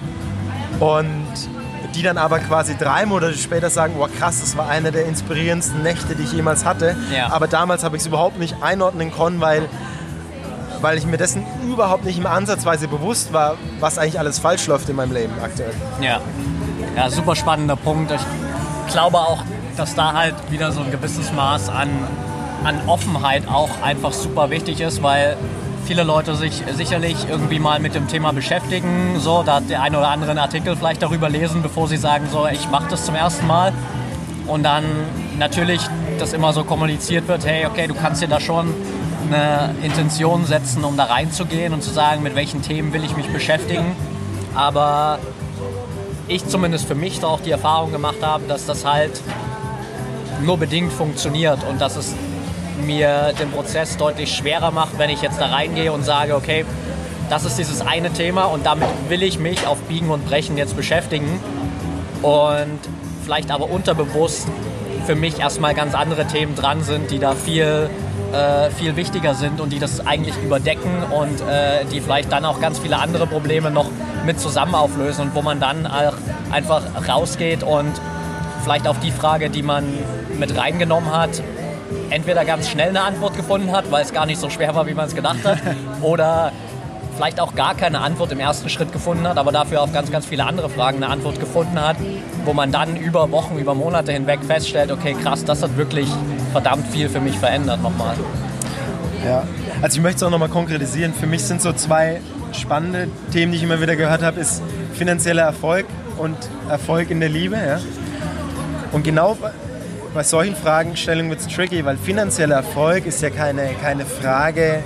Und die dann aber quasi 3 Monate später sagen, oh krass, das war eine der inspirierendsten Nächte, die ich jemals hatte. Ja. Aber damals habe ich es überhaupt nicht einordnen können, weil ich mir dessen überhaupt nicht mehr ansatzweise bewusst war, was eigentlich alles falsch läuft in meinem Leben aktuell. Ja, super spannender Punkt. Ich glaube auch, dass da halt wieder so ein gewisses Maß an Offenheit auch einfach super wichtig ist, weil viele Leute sich sicherlich irgendwie mal mit dem Thema beschäftigen, so, da der eine oder andere Artikel vielleicht darüber lesen, bevor sie sagen, so, ich mache das zum ersten Mal. Und dann natürlich, dass immer so kommuniziert wird, hey, okay, du kannst dir da schon eine Intention setzen, um da reinzugehen und zu sagen, mit welchen Themen will ich mich beschäftigen. Aber ich zumindest für mich da auch die Erfahrung gemacht habe, dass das halt nur bedingt funktioniert und dass es mir den Prozess deutlich schwerer macht, wenn ich jetzt da reingehe und sage, okay, das ist dieses eine Thema und damit will ich mich auf Biegen und Brechen jetzt beschäftigen und vielleicht aber unterbewusst für mich erstmal ganz andere Themen dran sind, die da viel wichtiger sind und die das eigentlich überdecken und die vielleicht dann auch ganz viele andere Probleme noch mit zusammen auflösen und wo man dann auch einfach rausgeht und vielleicht auf die Frage, die man mit reingenommen hat, entweder ganz schnell eine Antwort gefunden hat, weil es gar nicht so schwer war, wie man es gedacht hat, oder vielleicht auch gar keine Antwort im ersten Schritt gefunden hat, aber dafür auf ganz, ganz viele andere Fragen eine Antwort gefunden hat, wo man dann über Wochen, über Monate hinweg feststellt, okay, krass, das hat wirklich verdammt viel für mich verändert nochmal. Ja, also ich möchte es auch nochmal konkretisieren. Für mich sind so 2 spannende Themen, die ich immer wieder gehört habe, ist finanzieller Erfolg und Erfolg in der Liebe. Ja? Und genau bei solchen Fragestellungen wird es tricky, weil finanzieller Erfolg ist ja keine Frage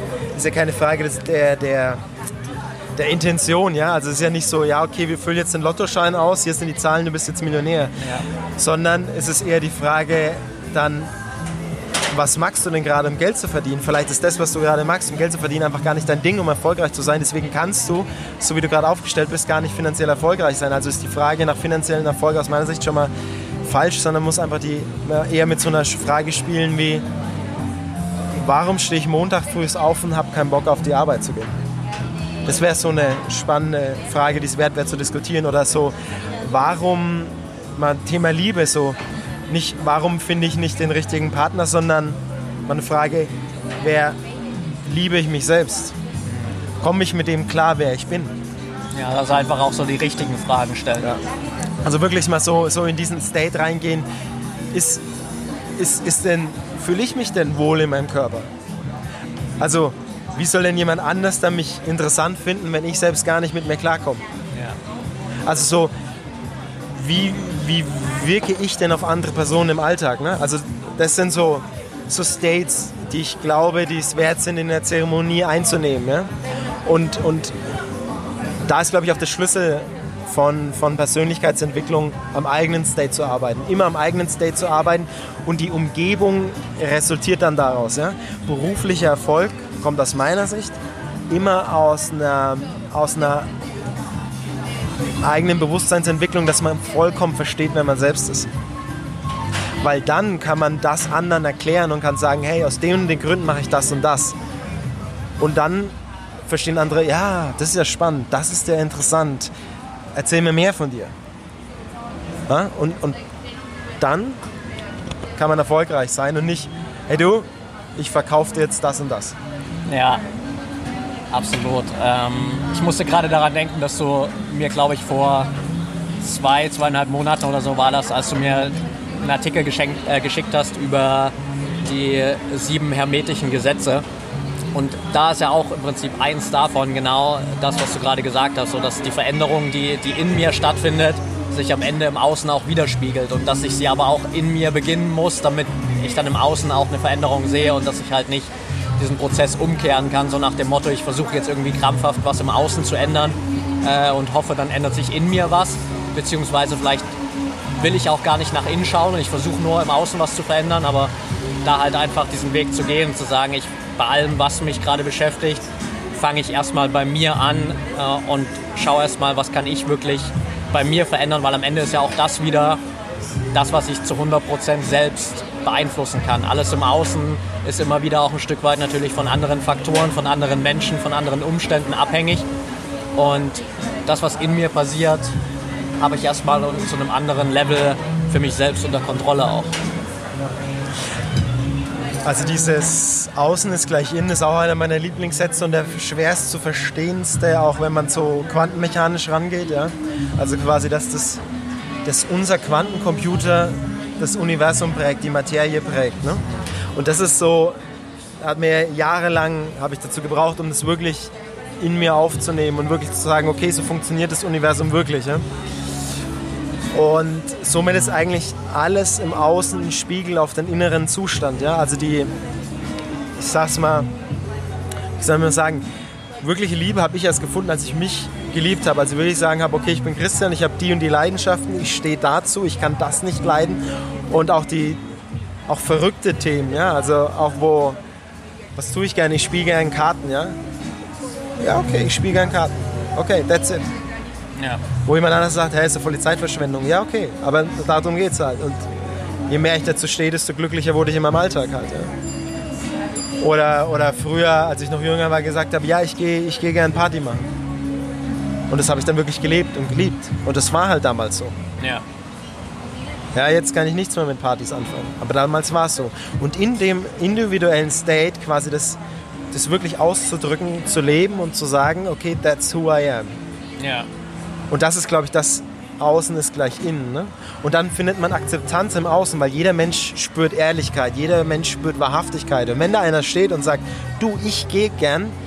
der Intention, ja. Also es ist ja nicht so, ja okay, wir füllen jetzt den Lottoschein aus, hier sind die Zahlen, du bist jetzt Millionär. Ja. Sondern es ist eher die Frage dann, was magst du denn gerade, um Geld zu verdienen? Vielleicht ist das, was du gerade magst, um Geld zu verdienen, einfach gar nicht dein Ding, um erfolgreich zu sein. Deswegen kannst du, so wie du gerade aufgestellt bist, gar nicht finanziell erfolgreich sein. Also ist die Frage nach finanziellen Erfolg aus meiner Sicht schon mal falsch, sondern muss einfach eher mit so einer Frage spielen wie, warum stehe ich Montag früh auf und habe keinen Bock auf die Arbeit zu gehen? Das wäre so eine spannende Frage, die es wert wäre zu diskutieren. Oder so, warum, mal Thema Liebe, so nicht, warum finde ich nicht den richtigen Partner, sondern mal eine Frage, wer liebe ich mich selbst? Komme ich mit dem klar, wer ich bin? Ja, also einfach auch so die richtigen Fragen stellen. Ja. Also wirklich mal so in diesen State reingehen, fühle ich mich denn wohl in meinem Körper? Also, wie soll denn jemand anders dann mich interessant finden, wenn ich selbst gar nicht mit mir klarkomme? Ja. Also so, wie wirke ich denn auf andere Personen im Alltag? Ne? Also das sind so States, die ich glaube, die es wert sind, in der Zeremonie einzunehmen. Ja? Und da ist, glaube ich, auch der Schlüssel von Persönlichkeitsentwicklung, am eigenen State zu arbeiten. Immer am eigenen State zu arbeiten und die Umgebung resultiert dann daraus. Ja? Beruflicher Erfolg kommt aus meiner Sicht immer aus einer eigenen Bewusstseinsentwicklung, dass man vollkommen versteht, wer man selbst ist. Weil dann kann man das anderen erklären und kann sagen, hey, aus den und den Gründen mache ich das und das. Und dann verstehen andere, ja, das ist ja spannend, das ist ja interessant, erzähl mir mehr von dir. Ja? Und dann kann man erfolgreich sein und nicht, hey du, ich verkaufe dir jetzt das und das. Ja, absolut. Ich musste gerade daran denken, dass du mir, glaube ich, vor 2,5 Monaten oder so war das, als du mir einen Artikel geschickt hast über die 7 hermetischen Gesetze. Und da ist ja auch im Prinzip eins davon genau das, was du gerade gesagt hast, so dass die Veränderung, die in mir stattfindet, sich am Ende im Außen auch widerspiegelt und dass ich sie aber auch in mir beginnen muss, damit ich dann im Außen auch eine Veränderung sehe und dass ich halt nicht diesen Prozess umkehren kann, so nach dem Motto, ich versuche jetzt irgendwie krampfhaft was im Außen zu ändern und hoffe, dann ändert sich in mir was, beziehungsweise vielleicht will ich auch gar nicht nach innen schauen und ich versuche nur im Außen was zu verändern, aber da halt einfach diesen Weg zu gehen und zu sagen, bei allem, was mich gerade beschäftigt, fange ich erstmal bei mir an und schaue erstmal, was kann ich wirklich bei mir verändern, weil am Ende ist ja auch das wieder das, was ich zu 100% selbst beeinflussen kann. Alles im Außen ist immer wieder auch ein Stück weit natürlich von anderen Faktoren, von anderen Menschen, von anderen Umständen abhängig. Und das, was in mir passiert, habe ich erstmal zu einem anderen Level für mich selbst unter Kontrolle auch. Also dieses Außen ist gleich innen ist auch einer meiner Lieblingssätze und der schwerst zu verstehendste, auch wenn man so quantenmechanisch rangeht. Ja? Also quasi, dass unser Quantencomputer das Universum prägt, die Materie prägt. Ne? Und das ist so, hat mir jahrelang, habe ich dazu gebraucht, um das wirklich in mir aufzunehmen und wirklich zu sagen, okay, so funktioniert das Universum wirklich. Ja? Und somit ist eigentlich alles im Außen ein Spiegel auf den inneren Zustand. Ja? Also wie soll man sagen, wirkliche Liebe habe ich erst gefunden, als ich mich geliebt habe. Also wirklich sagen habe, okay, ich bin Christian, ich habe die und die Leidenschaften, ich stehe dazu, ich kann das nicht leiden. Und auch verrückte Themen, ja, also auch was tue ich gerne? Ich spiele gerne Karten, ja. Ja, okay, ich spiele gerne Karten. Okay, that's it. Ja. Wo jemand anders sagt, hey, ist ja voll die Zeitverschwendung. Ja, okay, aber darum geht's halt. Und je mehr ich dazu stehe, desto glücklicher wurde ich in meinem Alltag halt, ja. Oder früher, als ich noch jünger war, gesagt habe, ja, ich gehe gerne Party machen. Und das habe ich dann wirklich gelebt und geliebt. Und das war halt damals so. Ja. Ja, jetzt kann ich nichts mehr mit Partys anfangen. Aber damals war es so. Und in dem individuellen State quasi das wirklich auszudrücken, zu leben und zu sagen, okay, that's who I am. Ja. Und das ist, glaube ich, das Außen ist gleich innen. Ne? Und dann findet man Akzeptanz im Außen, weil jeder Mensch spürt Ehrlichkeit, jeder Mensch spürt Wahrhaftigkeit. Und wenn da einer steht und sagt, du, ich gehe gern,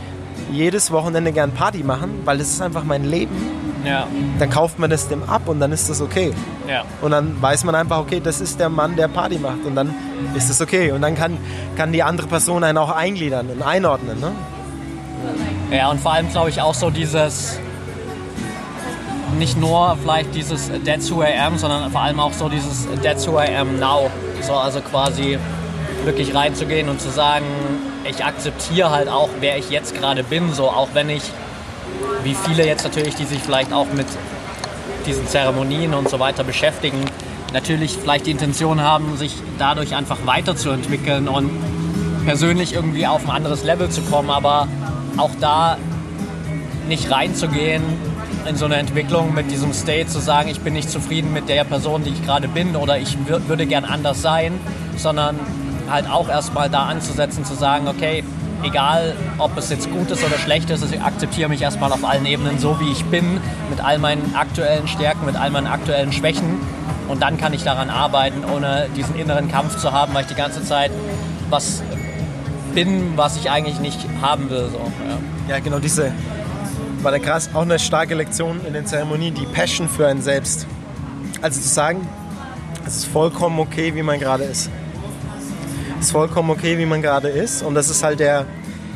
jedes Wochenende gern Party machen, weil das ist einfach mein Leben. Ja. Dann kauft man das dem ab und dann ist das okay. Ja. Und dann weiß man einfach, okay, das ist der Mann, der Party macht und dann ist das okay. Und dann kann die andere Person einen auch eingliedern und einordnen. Ne? Ja, und vor allem glaube ich auch so dieses, nicht nur vielleicht dieses That's who I am, sondern vor allem auch so dieses That's who I am now. So, also quasi wirklich reinzugehen und zu sagen, ich akzeptiere halt auch, wer ich jetzt gerade bin, so auch wenn ich, wie viele jetzt natürlich, die sich vielleicht auch mit diesen Zeremonien und so weiter beschäftigen, natürlich vielleicht die Intention haben, sich dadurch einfach weiterzuentwickeln und persönlich irgendwie auf ein anderes Level zu kommen, aber auch da nicht reinzugehen in so eine Entwicklung mit diesem State, zu sagen, ich bin nicht zufrieden mit der Person, die ich gerade bin oder ich würde gern anders sein, sondern halt auch erstmal da anzusetzen, zu sagen, okay, egal ob es jetzt gut ist oder schlecht ist, ich akzeptiere mich erstmal auf allen Ebenen so, wie ich bin, mit all meinen aktuellen Stärken, mit all meinen aktuellen Schwächen und dann kann ich daran arbeiten, ohne diesen inneren Kampf zu haben, weil ich die ganze Zeit was bin, was ich eigentlich nicht haben will. So. Ja, genau, diese war eine krass, auch eine starke Lektion in den Zeremonien, die Passion für einen selbst. Also zu sagen, es ist vollkommen okay, wie man gerade ist. Es ist vollkommen okay, wie man gerade ist und das ist halt der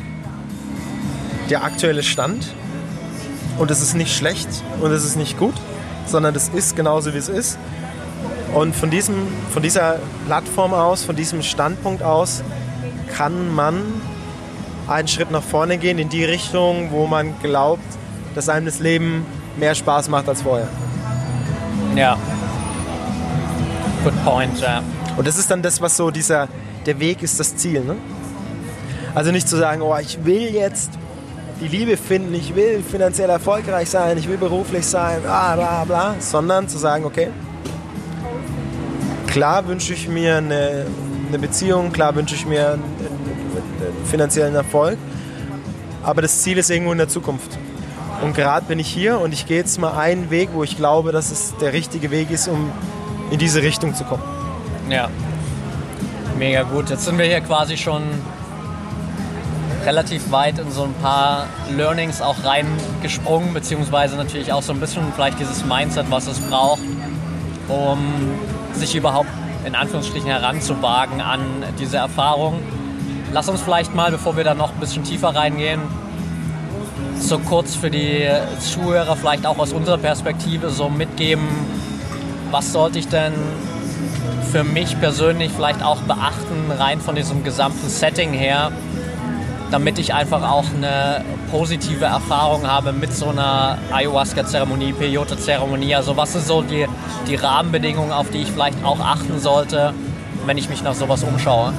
aktuelle Stand und es ist nicht schlecht und es ist nicht gut, sondern es ist genauso, wie es ist. Und von dieser Plattform aus, von diesem Standpunkt aus kann man einen Schritt nach vorne gehen in die Richtung, wo man glaubt, dass einem das Leben mehr Spaß macht als vorher. Ja. Good point, ja. Und das ist dann das, was so der Weg ist das Ziel. Ne? Also nicht zu sagen, oh, ich will jetzt die Liebe finden, ich will finanziell erfolgreich sein, ich will beruflich sein, bla bla bla, sondern zu sagen, okay, klar wünsche ich mir eine Beziehung, klar wünsche ich mir einen finanziellen Erfolg, aber das Ziel ist irgendwo in der Zukunft. Und gerade bin ich hier und ich gehe jetzt mal einen Weg, wo ich glaube, dass es der richtige Weg ist, um in diese Richtung zu kommen. Ja, mega gut. Jetzt sind wir hier quasi schon relativ weit in so ein paar Learnings auch reingesprungen, beziehungsweise natürlich auch so ein bisschen vielleicht dieses Mindset, was es braucht, um sich überhaupt in Anführungsstrichen heranzuwagen an diese Erfahrung. Lass uns vielleicht mal, bevor wir da noch ein bisschen tiefer reingehen, so kurz für die Zuhörer vielleicht auch aus unserer Perspektive so mitgeben, was sollte ich denn für mich persönlich vielleicht auch beachten, rein von diesem gesamten Setting her, damit ich einfach auch eine positive Erfahrung habe mit so einer Ayahuasca-Zeremonie, Peyote-Zeremonie. Also was sind so die Rahmenbedingungen, auf die ich vielleicht auch achten sollte, wenn ich mich nach sowas umschaue?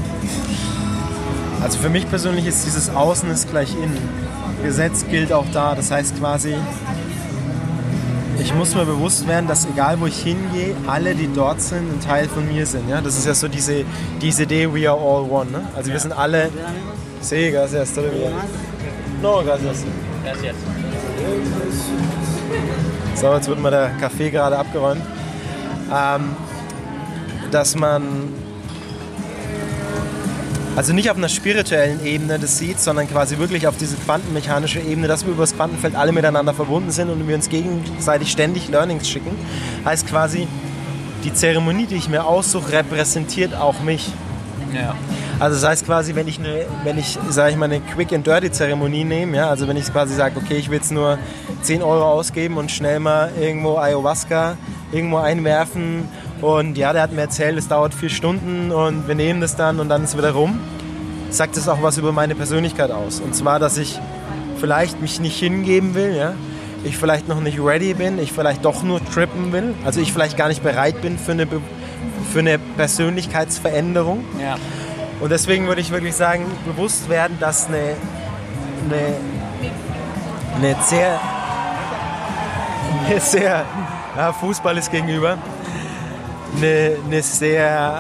Also für mich persönlich ist dieses Außen ist gleich Innen. Gesetz gilt auch da. Das heißt quasi, ich muss mir bewusst werden, dass egal wo ich hingehe, alle, die dort sind, ein Teil von mir sind. Ja? Das ist ja so diese Idee, we are all one. Ne? Also wir sind alle... Sí, gracias. No, gracias. Gracias. So, jetzt wird mal der Kaffee gerade abgeräumt. Dass man also nicht auf einer spirituellen Ebene das sieht, sondern quasi wirklich auf diese quantenmechanische Ebene, dass wir über das Quantenfeld alle miteinander verbunden sind und wir uns gegenseitig ständig Learnings schicken. Heißt quasi, die Zeremonie, die ich mir aussuche, repräsentiert auch mich. Ja. Also das heißt quasi, wenn ich sage ich mal, eine Quick-and-Dirty-Zeremonie nehme, ja, also wenn ich quasi sage, okay, ich will jetzt nur 10 Euro ausgeben und schnell mal irgendwo Ayahuasca irgendwo einwerfen und ja, der hat mir erzählt, es dauert 4 Stunden und wir nehmen das dann und dann ist es wieder rum, sagt das auch was über meine Persönlichkeit aus. Und zwar, dass ich vielleicht mich nicht hingeben will, ja, ich vielleicht noch nicht ready bin, ich vielleicht doch nur trippen will, also ich vielleicht gar nicht bereit bin für eine Persönlichkeitsveränderung. Ja. Und deswegen würde ich wirklich sagen, bewusst werden, dass eine sehr ja, Fußball ist gegenüber, eine sehr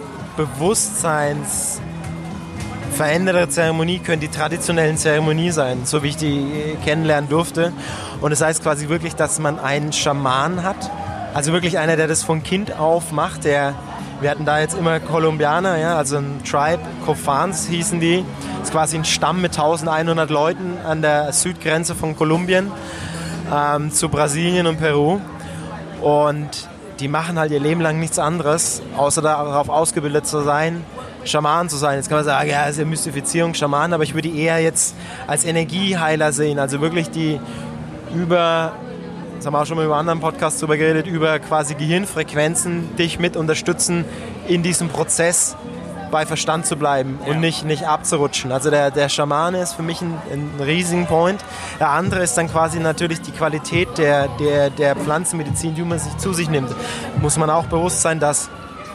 bewusstseinsveränderte Zeremonie können die traditionellen Zeremonien sein, so wie ich die kennenlernen durfte. Und das heißt quasi wirklich, dass man einen Schaman hat, also wirklich einer, der das von Kind auf macht, der Wir hatten da jetzt immer Kolumbianer, ja, also ein Tribe, Cofans hießen die. Das ist quasi ein Stamm mit 1100 Leuten an der Südgrenze von Kolumbien zu Brasilien und Peru. Und die machen halt ihr Leben lang nichts anderes, außer darauf ausgebildet zu sein, Schamanen zu sein. Jetzt kann man sagen, ja, das ist ja Mystifizierung, Schamanen, aber ich würde die eher jetzt als Energieheiler sehen. Also wirklich die über, das haben wir auch schon mal über anderen Podcasts drüber geredet, über quasi Gehirnfrequenzen dich mit unterstützen, in diesem Prozess bei Verstand zu bleiben und nicht abzurutschen. Also der Schamane ist für mich ein riesigen Point. Der andere ist dann quasi natürlich die Qualität der Pflanzenmedizin, die man sich zu sich nimmt. Muss man auch bewusst sein, dass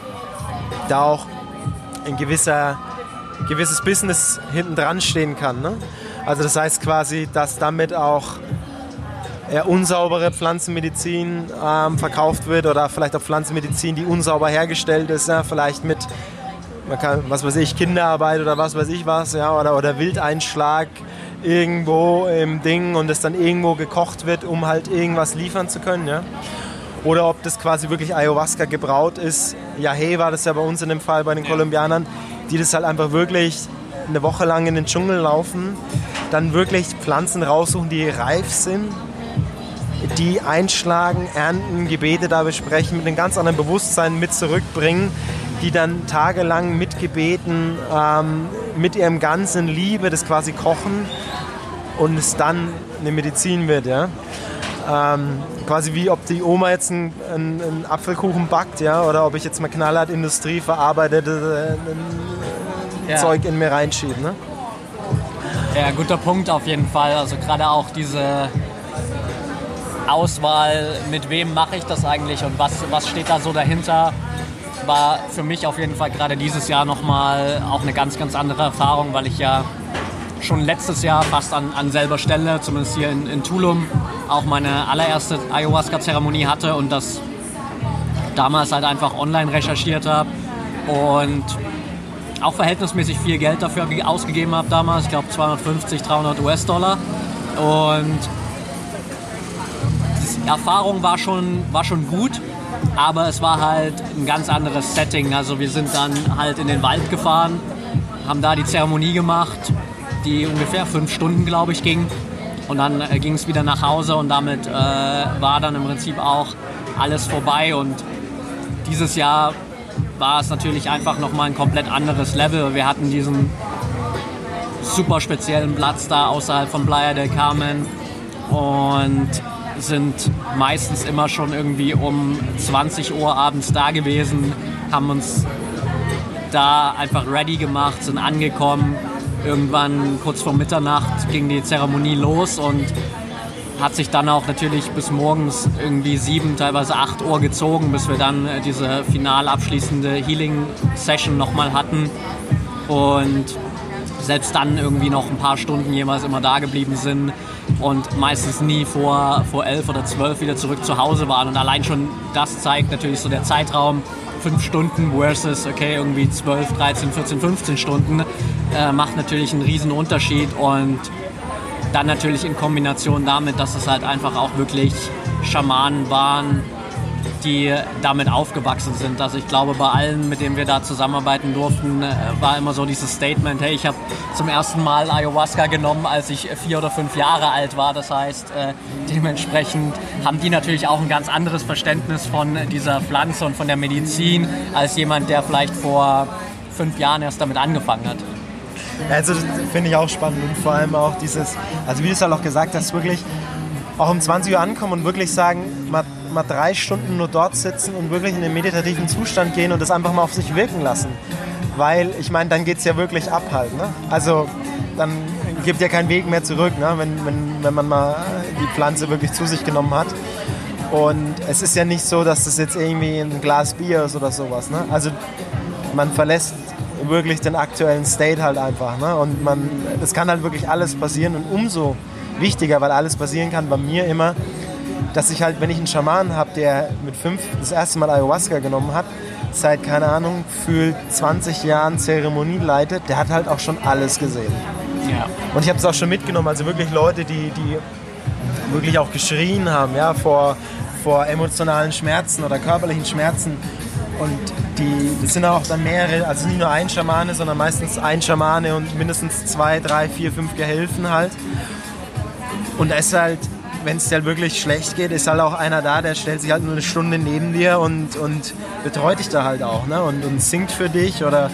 da auch ein gewisses Business hinten dran stehen kann. Ne? Also das heißt quasi, dass damit auch eher unsaubere Pflanzenmedizin verkauft wird oder vielleicht auch Pflanzenmedizin, die unsauber hergestellt ist, ja, vielleicht mit Kinderarbeit oder was weiß ich was, ja, oder Wildeinschlag irgendwo im Ding und es dann irgendwo gekocht wird, um halt irgendwas liefern zu können, ja. Oder ob das quasi wirklich Ayahuasca gebraut ist. Ja, hey, war das ja bei uns in dem Fall bei den Kolumbianern, die das halt einfach wirklich eine Woche lang in den Dschungel laufen, dann wirklich Pflanzen raussuchen, die reif sind, die einschlagen, ernten, Gebete da besprechen, mit einem ganz anderen Bewusstsein mit zurückbringen, die dann tagelang mit Gebeten, mit ihrem ganzen Liebe das quasi kochen und es dann eine Medizin wird, ja. Quasi wie ob die Oma jetzt einen Apfelkuchen backt, ja, oder ob ich jetzt mal knallhart Industrie verarbeitete Zeug in mir reinschiebe, ne? Ja, guter Punkt auf jeden Fall. Also gerade auch diese Auswahl, mit wem mache ich das eigentlich und was steht da so dahinter, war für mich auf jeden Fall gerade dieses Jahr nochmal auch eine ganz, ganz andere Erfahrung, weil ich ja schon letztes Jahr fast an selber Stelle, zumindest hier in Tulum, auch meine allererste Ayahuasca-Zeremonie hatte und das damals halt einfach online recherchiert habe und auch verhältnismäßig viel Geld dafür ausgegeben habe damals, ich glaube 250, 300 US-Dollar und die Erfahrung war schon gut, aber es war halt ein ganz anderes Setting. Also wir sind dann halt in den Wald gefahren, haben da die Zeremonie gemacht, die ungefähr 5 Stunden, glaube ich, ging. Und dann ging es wieder nach Hause und damit war dann im Prinzip auch alles vorbei. Und dieses Jahr war es natürlich einfach nochmal ein komplett anderes Level. Wir hatten diesen super speziellen Platz da außerhalb von Playa del Carmen und sind meistens immer schon irgendwie um 20 Uhr abends da gewesen, haben uns da einfach ready gemacht, sind angekommen. Irgendwann kurz vor Mitternacht ging die Zeremonie los und hat sich dann auch natürlich bis morgens irgendwie 7, teilweise 8 Uhr gezogen, bis wir dann diese final abschließende Healing-Session nochmal hatten und selbst dann irgendwie noch ein paar Stunden jeweils immer da geblieben sind und meistens nie vor 11 oder 12 wieder zurück zu Hause waren. Und allein schon das zeigt natürlich so der Zeitraum, 5 Stunden versus, okay, irgendwie 12, 13, 14, 15 Stunden, macht natürlich einen riesen Unterschied. Und dann natürlich in Kombination damit, dass es halt einfach auch wirklich Schamanen waren, die damit aufgewachsen sind. Also ich glaube, bei allen, mit denen wir da zusammenarbeiten durften, war immer so dieses Statement, hey, ich habe zum ersten Mal Ayahuasca genommen, als ich 4 oder 5 Jahre alt war. Das heißt, dementsprechend haben die natürlich auch ein ganz anderes Verständnis von dieser Pflanze und von der Medizin, als jemand, der vielleicht vor 5 Jahren erst damit angefangen hat. Also das finde ich auch spannend und vor allem auch dieses, also wie du es halt auch gesagt hast, wirklich auch um 20 Uhr ankommen und wirklich sagen, mal 3 Stunden nur dort sitzen und wirklich in den meditativen Zustand gehen und das einfach mal auf sich wirken lassen. Weil, ich meine, dann geht es ja wirklich ab halt. Ne? Also dann gibt ja kein Weg mehr zurück, ne? wenn man mal die Pflanze wirklich zu sich genommen hat. Und es ist ja nicht so, dass das jetzt irgendwie ein Glas Bier ist oder sowas. Ne? Also man verlässt wirklich den aktuellen State halt einfach. Ne? Und es kann halt wirklich alles passieren und umso wichtiger, weil alles passieren kann bei mir immer, dass ich halt, wenn ich einen Schamanen habe, der mit 5 das erste Mal Ayahuasca genommen hat, seit, keine Ahnung, für 20 Jahren Zeremonie leitet, der hat halt auch schon alles gesehen. Ja. Und ich habe es auch schon mitgenommen, also wirklich Leute, die wirklich auch geschrien haben, ja, vor vor emotionalen Schmerzen oder körperlichen Schmerzen. Und das sind auch dann mehrere, also nicht nur ein Schamane, sondern meistens ein Schamane und mindestens 2, 3, 4, 5 Gehilfen halt. Und da ist halt, wenn es dir halt wirklich schlecht geht, ist halt auch einer da, der stellt sich halt nur eine Stunde neben dir und betreut dich da halt auch, ne? Und singt für dich oder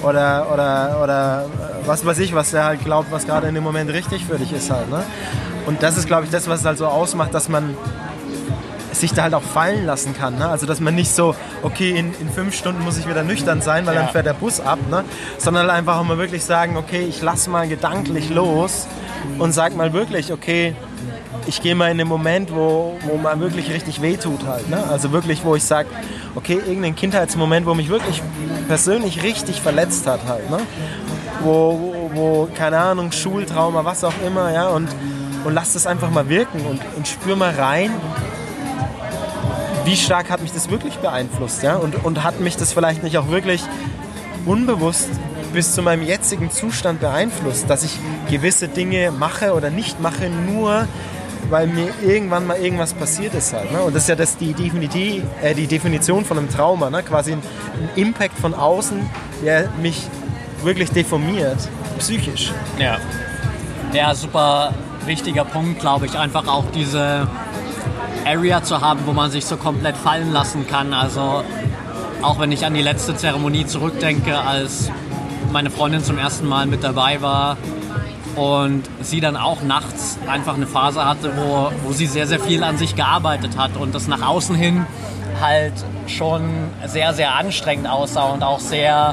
was weiß ich, was der halt glaubt, was gerade in dem Moment richtig für dich ist halt, ne? Und das ist, glaube ich, das, was es halt so ausmacht, dass man sich da halt auch fallen lassen kann, ne? Also dass man nicht so, okay, in 5 Stunden muss ich wieder nüchtern sein, weil dann fährt der Bus ab, ne? Sondern halt einfach auch mal wirklich sagen, okay, ich lass mal gedanklich los und sag mal wirklich, okay, ich gehe mal in den Moment, wo man wirklich richtig wehtut halt, ne? Also wirklich, wo ich sage, okay, irgendein Kindheitsmoment, wo mich wirklich persönlich richtig verletzt hat halt, ne? Wo keine Ahnung, Schultrauma, was auch immer, ja, und lass das einfach mal wirken und spür mal rein, wie stark hat mich das wirklich beeinflusst, ja? Und hat mich das vielleicht nicht auch wirklich unbewusst bis zu meinem jetzigen Zustand beeinflusst, dass ich gewisse Dinge mache oder nicht mache, nur weil mir irgendwann mal irgendwas passiert ist halt, ne? Und das ist ja die Definition von einem Trauma, ne? Quasi ein Impact von außen, der mich wirklich deformiert, psychisch. Ja, super wichtiger Punkt, glaube ich, einfach auch diese Area zu haben, wo man sich so komplett fallen lassen kann. Also auch wenn ich an die letzte Zeremonie zurückdenke, als meine Freundin zum ersten Mal mit dabei war und sie dann auch nachts einfach eine Phase hatte, wo sie sehr, sehr viel an sich gearbeitet hat und das nach außen hin halt schon sehr, sehr anstrengend aussah und auch sehr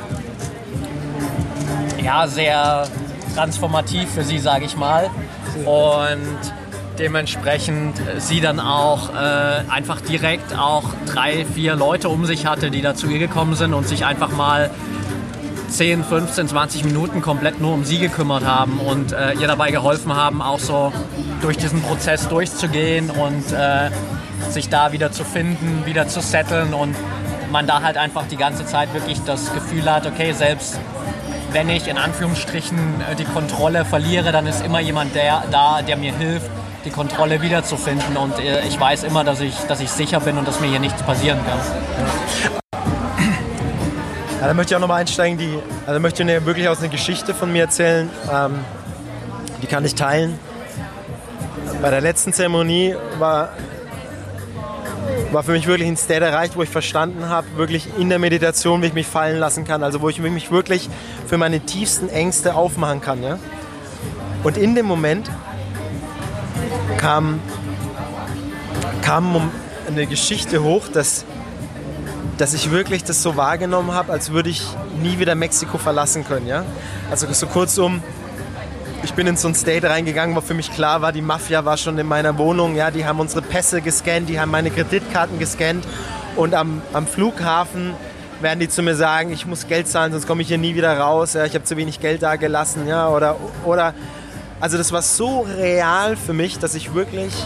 transformativ für sie, sage ich mal. Und dementsprechend sie dann auch einfach direkt auch 3, 4 Leute um sich hatte, die da zu ihr gekommen sind und sich einfach mal 10, 15, 20 Minuten komplett nur um sie gekümmert haben und ihr dabei geholfen haben, auch so durch diesen Prozess durchzugehen und sich da wieder zu finden, wieder zu setteln und man da halt einfach die ganze Zeit wirklich das Gefühl hat, okay, selbst wenn ich in Anführungsstrichen die Kontrolle verliere, dann ist immer jemand der mir hilft, die Kontrolle wiederzufinden und ich weiß immer, dass ich sicher bin und dass mir hier nichts passieren kann. Ja, da möchte ich auch nochmal einsteigen, da möchte ich wirklich aus einer Geschichte von mir erzählen, die kann ich teilen. Bei der letzten Zeremonie war für mich wirklich ein State erreicht, wo ich verstanden habe, wirklich in der Meditation, wie ich mich fallen lassen kann, also wo ich mich wirklich für meine tiefsten Ängste aufmachen kann. Ja? Und in dem Moment kam eine Geschichte hoch, dass ich wirklich das so wahrgenommen habe, als würde ich nie wieder Mexiko verlassen können. Ja? Also so kurzum, ich bin in so ein State reingegangen, wo für mich klar war, die Mafia war schon in meiner Wohnung, ja? Die haben unsere Pässe gescannt, die haben meine Kreditkarten gescannt und am Flughafen werden die zu mir sagen, ich muss Geld zahlen, sonst komme ich hier nie wieder raus, ja? Ich habe zu wenig Geld da gelassen, ja? Oder also das war so real für mich, dass ich wirklich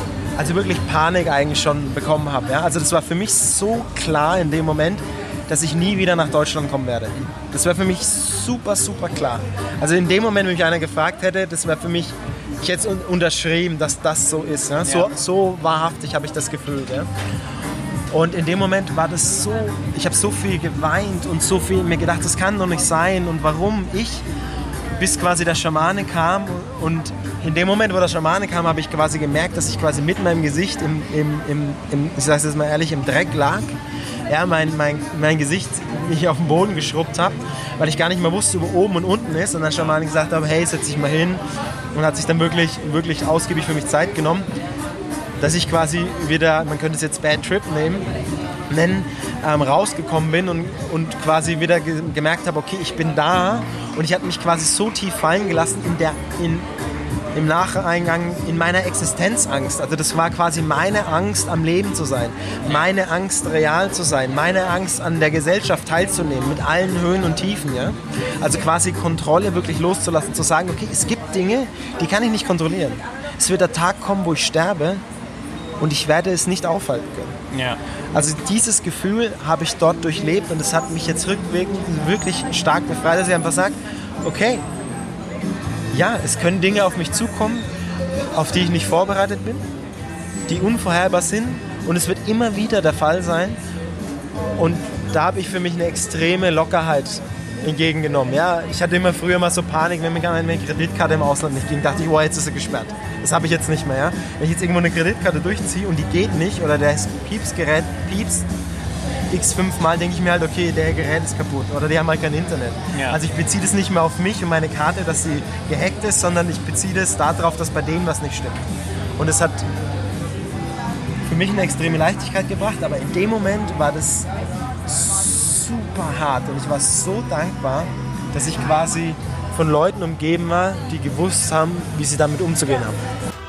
Panik eigentlich schon bekommen habe. Ja? Also das war für mich so klar in dem Moment, dass ich nie wieder nach Deutschland kommen werde. Das war für mich super, super klar. Also in dem Moment, wenn mich einer gefragt hätte, das wäre für mich, ich hätte unterschrieben, dass das so ist. Ja? So wahrhaftig habe ich das gefühlt. Ja? Und in dem Moment war das so, ich habe so viel geweint und so viel mir gedacht, das kann doch nicht sein und warum ich, bis quasi der Schamane kam und in dem Moment, wo der Schamane kam, habe ich quasi gemerkt, dass ich quasi mit meinem Gesicht ich sage es jetzt mal ehrlich, im Dreck lag. Ja, mein Gesicht mich auf den Boden geschrubbt habe, weil ich gar nicht mehr wusste, wo oben und unten ist. Und der Schamane gesagt habe, hey, setz dich mal hin. Und hat sich dann wirklich, wirklich ausgiebig für mich Zeit genommen, dass ich quasi wieder, man könnte es jetzt Bad Trip nennen, rausgekommen bin und quasi wieder gemerkt habe, okay, ich bin da. Und ich habe mich quasi so tief fallen gelassen im Nacheingang in meiner Existenzangst. Also das war quasi meine Angst, am Leben zu sein, meine Angst, real zu sein, meine Angst, an der Gesellschaft teilzunehmen, mit allen Höhen und Tiefen. Ja? Also quasi Kontrolle wirklich loszulassen, zu sagen, okay, es gibt Dinge, die kann ich nicht kontrollieren. Es wird der Tag kommen, wo ich sterbe und ich werde es nicht aufhalten können. Ja. Also dieses Gefühl habe ich dort durchlebt und es hat mich jetzt rückwirkend wirklich stark befreit, dass ich einfach sage, okay, ja, es können Dinge auf mich zukommen, auf die ich nicht vorbereitet bin. die unvorherbar sind und es wird immer wieder der Fall sein. Und da habe ich für mich eine extreme Lockerheit entgegengenommen. Ja, ich hatte immer früher mal so Panik, wenn mir eine Kreditkarte im Ausland nicht ging, dachte ich, oh, jetzt ist sie gesperrt. Das habe ich jetzt nicht mehr. Ja? Wenn ich jetzt irgendwo eine Kreditkarte durchziehe und die geht nicht oder das Piepsgerät piepst x5 Mal, denke ich mir halt, okay, der Gerät ist kaputt oder die haben halt kein Internet. Ja. Also ich beziehe das nicht mehr auf mich und meine Karte, dass sie gehackt ist, sondern ich beziehe das darauf, dass bei denen was nicht stimmt. Und es hat für mich eine extreme Leichtigkeit gebracht, aber in dem Moment war das super hart und ich war so dankbar, dass ich quasi von Leuten umgeben war, die gewusst haben, wie sie damit umzugehen haben.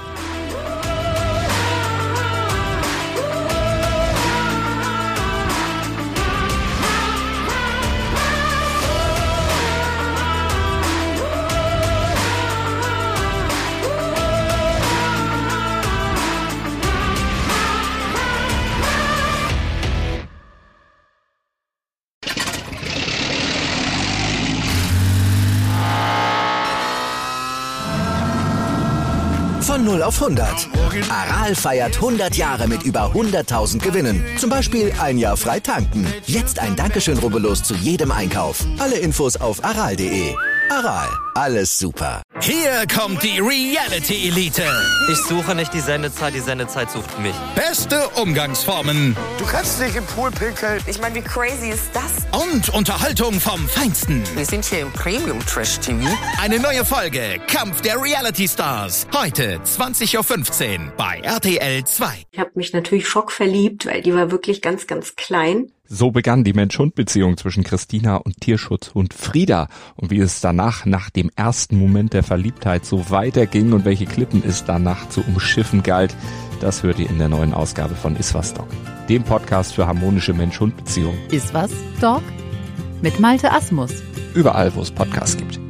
Von 0 auf 100. Aral feiert 100 Jahre mit über 100.000 Gewinnen. Zum Beispiel ein Jahr frei tanken. Jetzt ein Dankeschön, rubbellos zu jedem Einkauf. Alle Infos auf aral.de. Aral, alles super. Hier kommt die Reality-Elite. Ich suche nicht die Sendezeit sucht mich. Beste Umgangsformen. Du kannst nicht im Pool pinkeln. Ich meine, wie crazy ist das? Und Unterhaltung vom Feinsten. Wir sind hier im Premium-Trash-TV. Eine neue Folge, Kampf der Reality-Stars. Heute 20.15 Uhr bei RTL 2. Ich habe mich natürlich schockverliebt, weil die war wirklich ganz, ganz klein. So begann die Mensch-Hund-Beziehung zwischen Christina und Tierschutzhund Frieda. Und wie es danach, nach dem ersten Moment der Verliebtheit, so weiterging und welche Klippen es danach zu umschiffen galt, das hört ihr in der neuen Ausgabe von Iswas Dog, dem Podcast für harmonische Mensch-Hund-Beziehungen. Iswas Dog mit Malte Asmus. Überall, wo es Podcasts gibt.